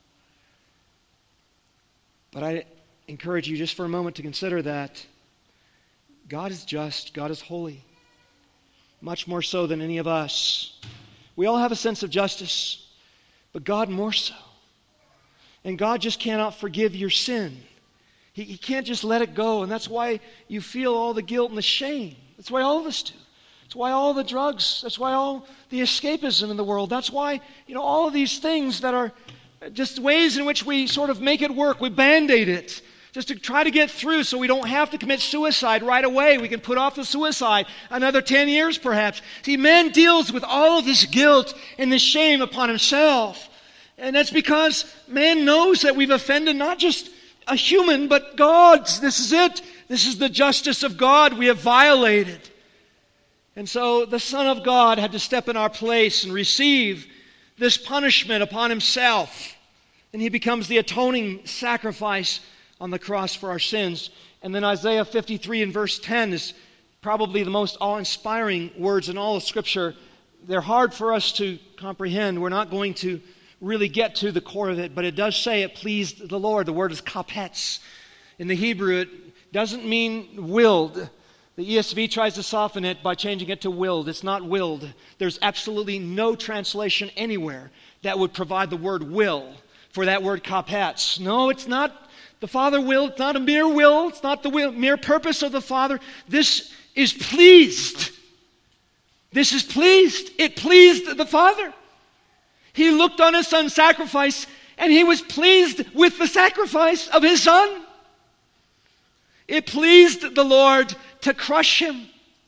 But I encourage you just for a moment to consider that God is just, God is holy, much more so than any of us. We all have a sense of justice, but God more so. And God just cannot forgive your sin. He, he can't just let it go, and that's why you feel all the guilt and the shame. That's why all of us do. That's why all the drugs, that's why all the escapism in the world, that's why, you know, all of these things that are just ways in which we sort of make it work. We band-aid it just to try to get through so we don't have to commit suicide right away. We can put off the suicide another ten years perhaps. See, man deals with all of this guilt and this shame upon himself. And that's because man knows that we've offended not just a human, but God. This is it. This is the justice of God we have violated. And so the Son of God had to step in our place and receive this punishment upon Himself. And He becomes the atoning sacrifice on the cross for our sins. And then Isaiah fifty-three and verse ten is probably the most awe-inspiring words in all of Scripture. They're hard for us to comprehend. We're not going to really get to the core of it, but it does say it pleased the Lord. The word is kapetz. In the Hebrew, it doesn't mean willed. The E S V tries to soften it by changing it to willed. It's not willed. There's absolutely no translation anywhere that would provide the word will for that word kapetz. No, it's not the Father will. It's not a mere will. It's not the will, mere purpose of the Father. This is pleased. This is pleased. It pleased the Father. He looked on His Son's sacrifice and He was pleased with the sacrifice of His Son. It pleased the Lord to crush Him.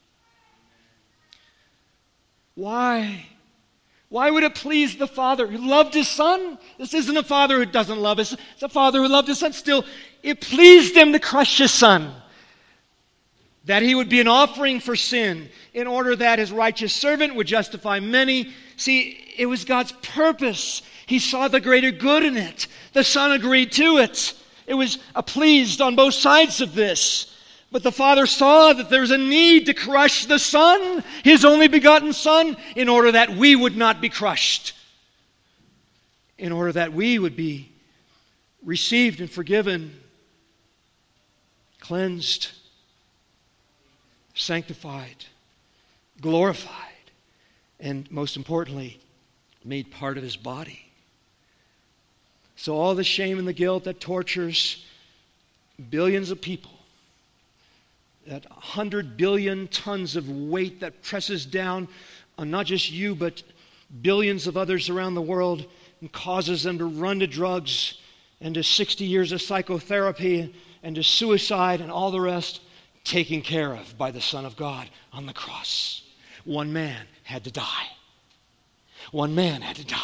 Why? Why would it please the Father who loved His Son? This isn't a Father who doesn't love His Son. It's a Father who loved His Son. Still, it pleased Him to crush His Son. that he would be an offering for sin in order that his righteous servant would justify many. See, it was God's purpose. He saw the greater good in it. The Son agreed to it. It was pleased on both sides of this. But the Father saw that there was a need to crush the Son, his only begotten Son, in order that we would not be crushed. In order that we would be received and forgiven, cleansed, sanctified, glorified, and most importantly, made part of his body. So all the shame and the guilt that tortures billions of people, that one hundred billion tons of weight that presses down on not just you, but billions of others around the world and causes them to run to drugs and to sixty years of psychotherapy and to suicide and all the rest, taken care of by the Son of God on the cross. One man had to die. One man had to die.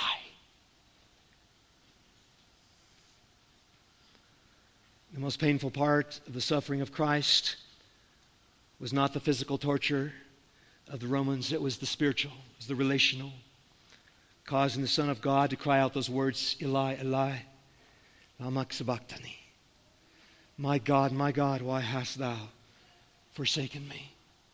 The most painful part of the suffering of Christ was not the physical torture of the Romans. It was the spiritual. It was the relational. Causing the Son of God to cry out those words, Eli, Eli, lama sabachthani. My God, my God, why hast thou forsaken me?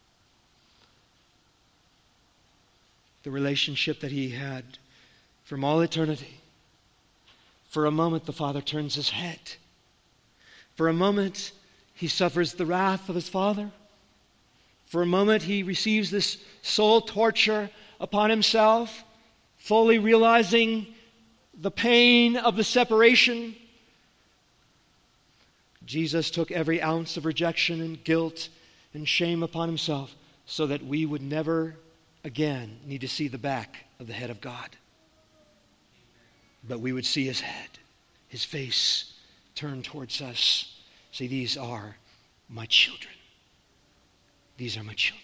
The relationship that he had from all eternity. For a moment, the Father turns his head. For a moment, he suffers the wrath of his Father. For a moment, he receives this soul torture upon himself, fully realizing the pain of the separation. Jesus took every ounce of rejection and guilt and shame upon himself so that we would never again need to see the back of the head of God. But we would see his head, his face turned towards us. Say, these are my children. These are my children.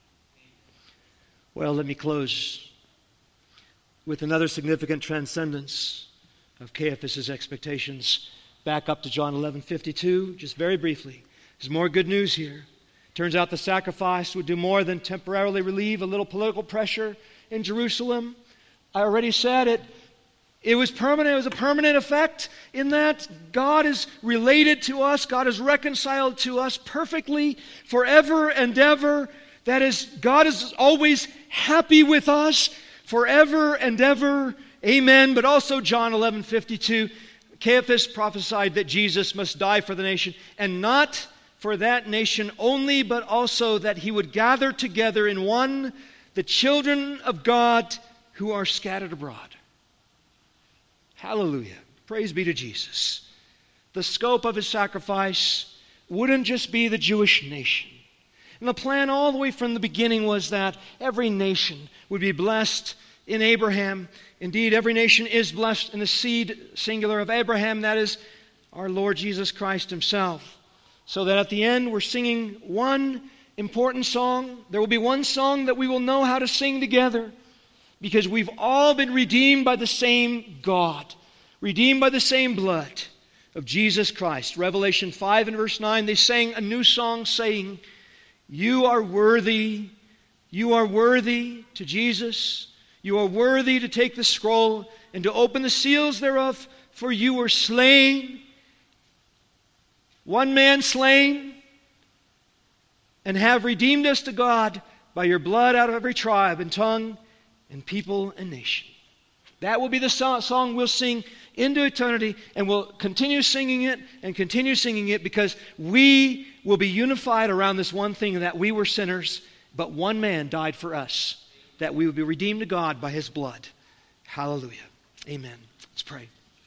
Well, let me close with another significant transcendence of Caiaphas' expectations. Back up to John eleven fifty-two, just very briefly. There's more good news here. Turns out the sacrifice would do more than temporarily relieve a little political pressure in Jerusalem. I already said it. It was permanent. It was a permanent effect in that God is related to us. God is reconciled to us perfectly forever and ever. That is, God is always happy with us forever and ever. Amen. But also John eleven fifty-two, Caiaphas prophesied that Jesus must die for the nation, and not for that nation only, but also that he would gather together in one the children of God who are scattered abroad. Hallelujah. Praise be to Jesus. The scope of his sacrifice wouldn't just be the Jewish nation. And the plan all the way from the beginning was that every nation would be blessed in Abraham. Indeed, every nation is blessed in the seed, singular, of Abraham. That is our Lord Jesus Christ himself. So that at the end we're singing one important song. There will be one song that we will know how to sing together. Because we've all been redeemed by the same God. Redeemed by the same blood of Jesus Christ. Revelation five and verse nine, they sang a new song saying, You are worthy, you are worthy to Jesus. You are worthy to take the scroll and to open the seals thereof, for you were slain. One man slain, and have redeemed us to God by your blood out of every tribe and tongue and people and nation. That will be the song we'll sing into eternity, and we'll continue singing it and continue singing it because we will be unified around this one thing, that we were sinners, but one man died for us, that we would be redeemed to God by his blood. Hallelujah. Amen. Let's pray.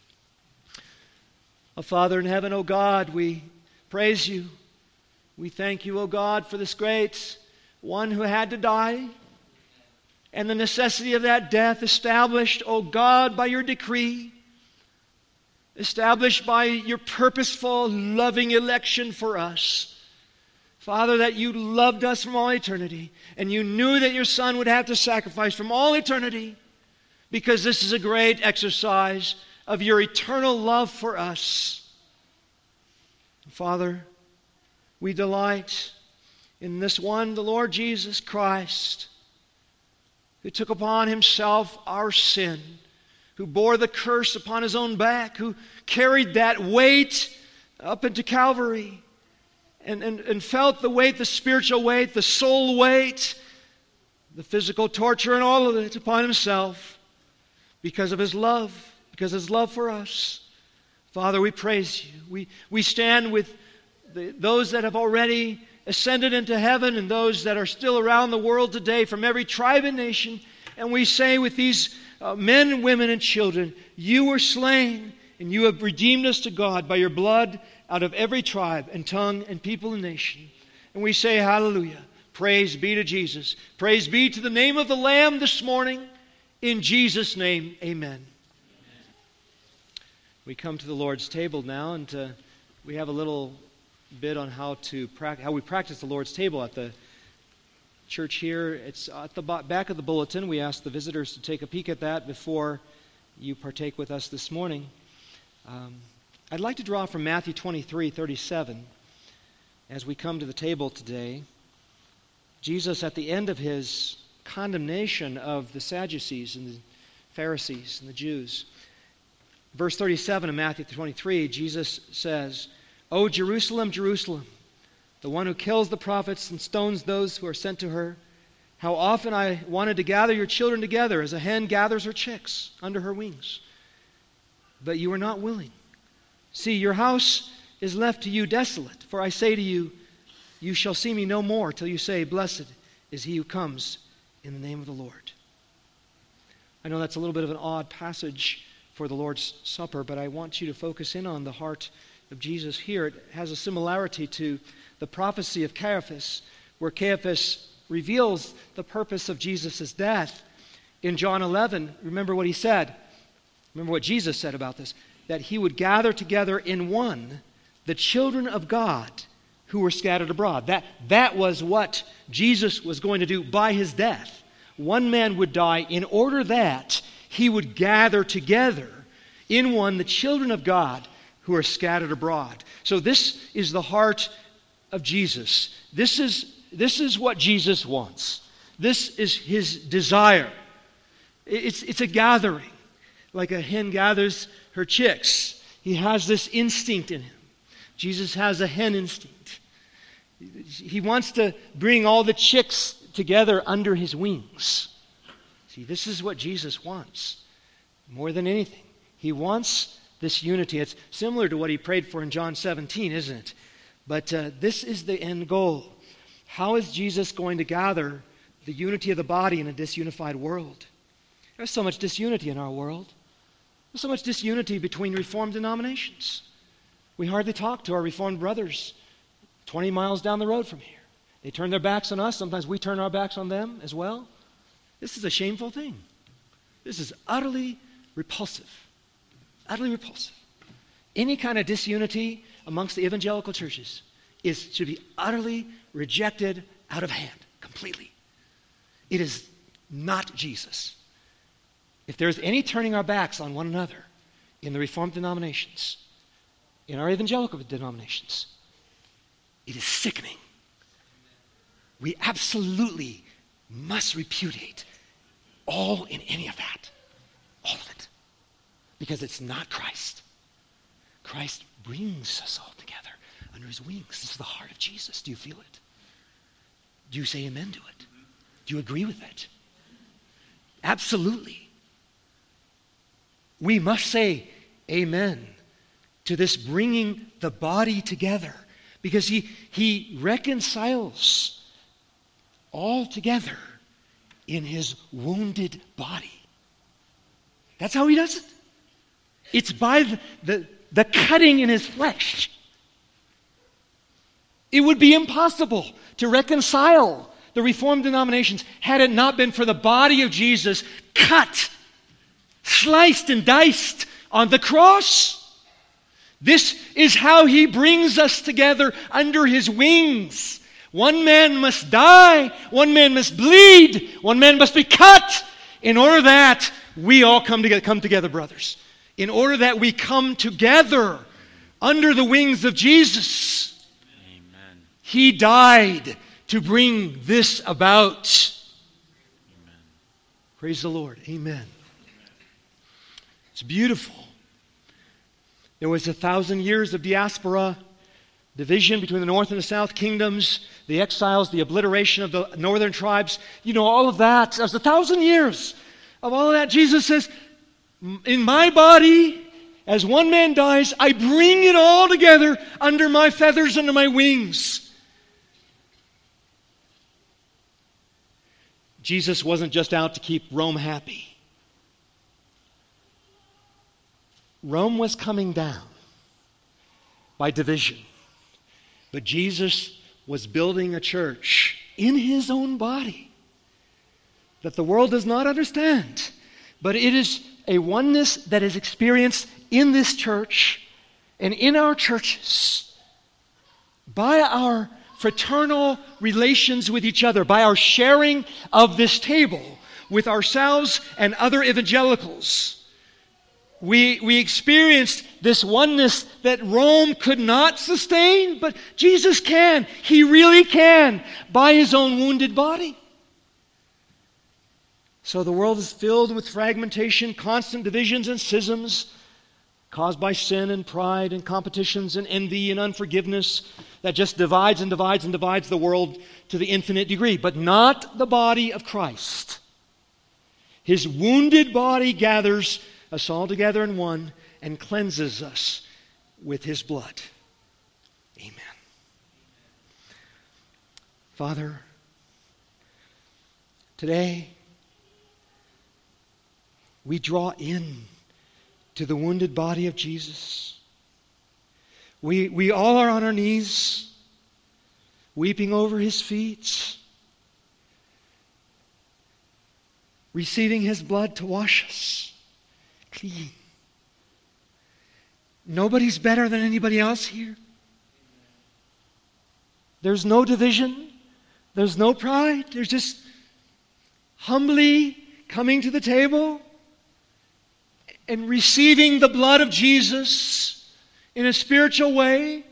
Oh, Father in heaven, oh God, we praise you. We thank you, oh God, for this great one who had to die, and the necessity of that death established, oh God, by your decree, established by your purposeful, loving election for us. Father, that you loved us from all eternity, and you knew that your Son would have to sacrifice from all eternity, because this is a great exercise of your eternal love for us. Father, we delight in this one, the Lord Jesus Christ, who took upon himself our sin, who bore the curse upon his own back, who carried that weight up into Calvary, and, and, and felt the weight, the spiritual weight, the soul weight, the physical torture and all of it upon himself because of his love, because of his love for us. Father, we praise you. We, we stand with the, those that have already ascended into heaven and those that are still around the world today from every tribe and nation. And we say with these uh, men and women and children, you were slain and you have redeemed us to God by your blood out of every tribe and tongue and people and nation. And we say hallelujah. Praise be to Jesus. Praise be to the name of the Lamb this morning. In Jesus' name, amen. We come to the Lord's table now, and uh, we have a little bit on how to pra- how we practice the Lord's table at the church here. It's at the back of the bulletin. We ask the visitors to take a peek at that before you partake with us this morning. Um, I'd like to draw from Matthew twenty-three thirty-seven as we come to the table today. Jesus, at the end of his condemnation of the Sadducees and the Pharisees and the Jews, verse thirty-seven of Matthew twenty-three, Jesus says, O Jerusalem, Jerusalem, the one who kills the prophets and stones those who are sent to her, how often I wanted to gather your children together as a hen gathers her chicks under her wings. But you are not willing. See, your house is left to you desolate. For I say to you, you shall see me no more till you say, blessed is he who comes in the name of the Lord. I know that's a little bit of an odd passage for the Lord's Supper, but I want you to focus in on the heart of Jesus here. It has a similarity to the prophecy of Caiaphas, where Caiaphas reveals the purpose of Jesus' death. In John eleven, remember what he said. Remember what Jesus said about this, that he would gather together in one the children of God who were scattered abroad. That, that was what Jesus was going to do by his death. One man would die in order that he would gather together in one the children of God who are scattered abroad. So this is the heart of Jesus. This is, this is what Jesus wants. This is his desire. It's, it's a gathering, like a hen gathers her chicks. He has this instinct in him. Jesus has a hen instinct. He wants to bring all the chicks together under his wings. See, this is what Jesus wants more than anything. He wants this unity. It's similar to what he prayed for in John seventeen, isn't it? But uh, this is the end goal. How is Jesus going to gather the unity of the body in a disunified world? There's so much disunity in our world. There's so much disunity between Reformed denominations. We hardly talk to our Reformed brothers twenty miles down the road from here. They turn their backs on us. Sometimes we turn our backs on them as well. This is a shameful thing. This is utterly repulsive. Utterly repulsive. Any kind of disunity amongst the evangelical churches is should be utterly rejected out of hand, completely. It is not Jesus. If there's any turning our backs on one another in the Reformed denominations, in our evangelical denominations, it is sickening. We absolutely must repudiate all in any of that. All of it. Because it's not Christ. Christ brings us all together under his wings. This is the heart of Jesus. Do you feel it? Do you say amen to it? Do you agree with it? Absolutely. We must say amen to this bringing the body together, because he, he reconciles all together in his wounded body. That's how he does it. It's by the, the, the cutting in his flesh. It would be impossible to reconcile the Reformed denominations had it not been for the body of Jesus cut, sliced and diced on the cross. This is how he brings us together under his wings. One man must die, one man must bleed, one man must be cut in order that we all come together, come together, brothers. In order that we come together under the wings of Jesus. Amen. He died to bring this about. Amen. Praise the Lord. Amen. It's beautiful. There was a thousand years of diaspora, division between the north and the south kingdoms, the exiles, the obliteration of the northern tribes. You know, all of that. There's a thousand years of all of that. Jesus says, in my body, as one man dies, I bring it all together under my feathers, under my wings. Jesus wasn't just out to keep Rome happy. Rome was coming down by division. But Jesus was building a church in his own body that the world does not understand. But it is a oneness that is experienced in this church and in our churches by our fraternal relations with each other, by our sharing of this table with ourselves and other evangelicals. We, we experienced this oneness that Rome could not sustain, but Jesus can. He really can, by his own wounded body. So the world is filled with fragmentation, constant divisions and schisms caused by sin and pride and competitions and envy and unforgiveness that just divides and divides and divides the world to the infinite degree, but not the body of Christ. His wounded body gathers us all together in one and cleanses us with his blood. Amen. Father, today we draw in to the wounded body of Jesus. We, we all are on our knees, weeping over his feet, receiving his blood to wash us clean. Nobody's better than anybody else here. There's no division. There's no pride. There's just humbly coming to the table and receiving the blood of Jesus in a spiritual way.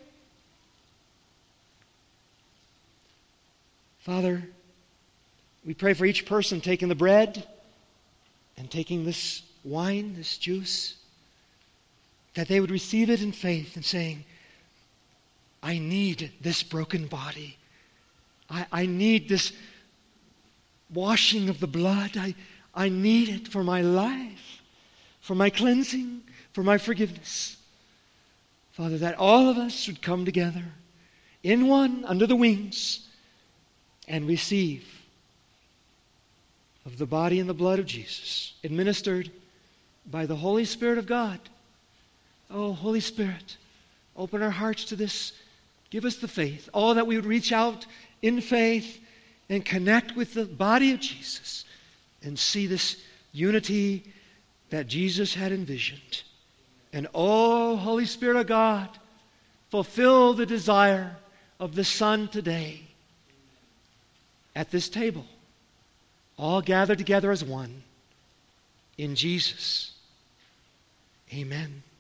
Father, we pray for each person taking the bread and taking this wine, this juice, that they would receive it in faith and saying, I need this broken body. I, I need this washing of the blood. I, I need it for my life, for my cleansing, for my forgiveness. Father, that all of us would come together in one, under the wings, and receive of the body and the blood of Jesus, administered by the Holy Spirit of God. Oh, Holy Spirit, open our hearts to this. Give us the faith. Oh, that we would reach out in faith and connect with the body of Jesus and see this unity that Jesus had envisioned. And oh, Holy Spirit of God, fulfill the desire of the Son today at this table, all gathered together as one in Jesus. Amen.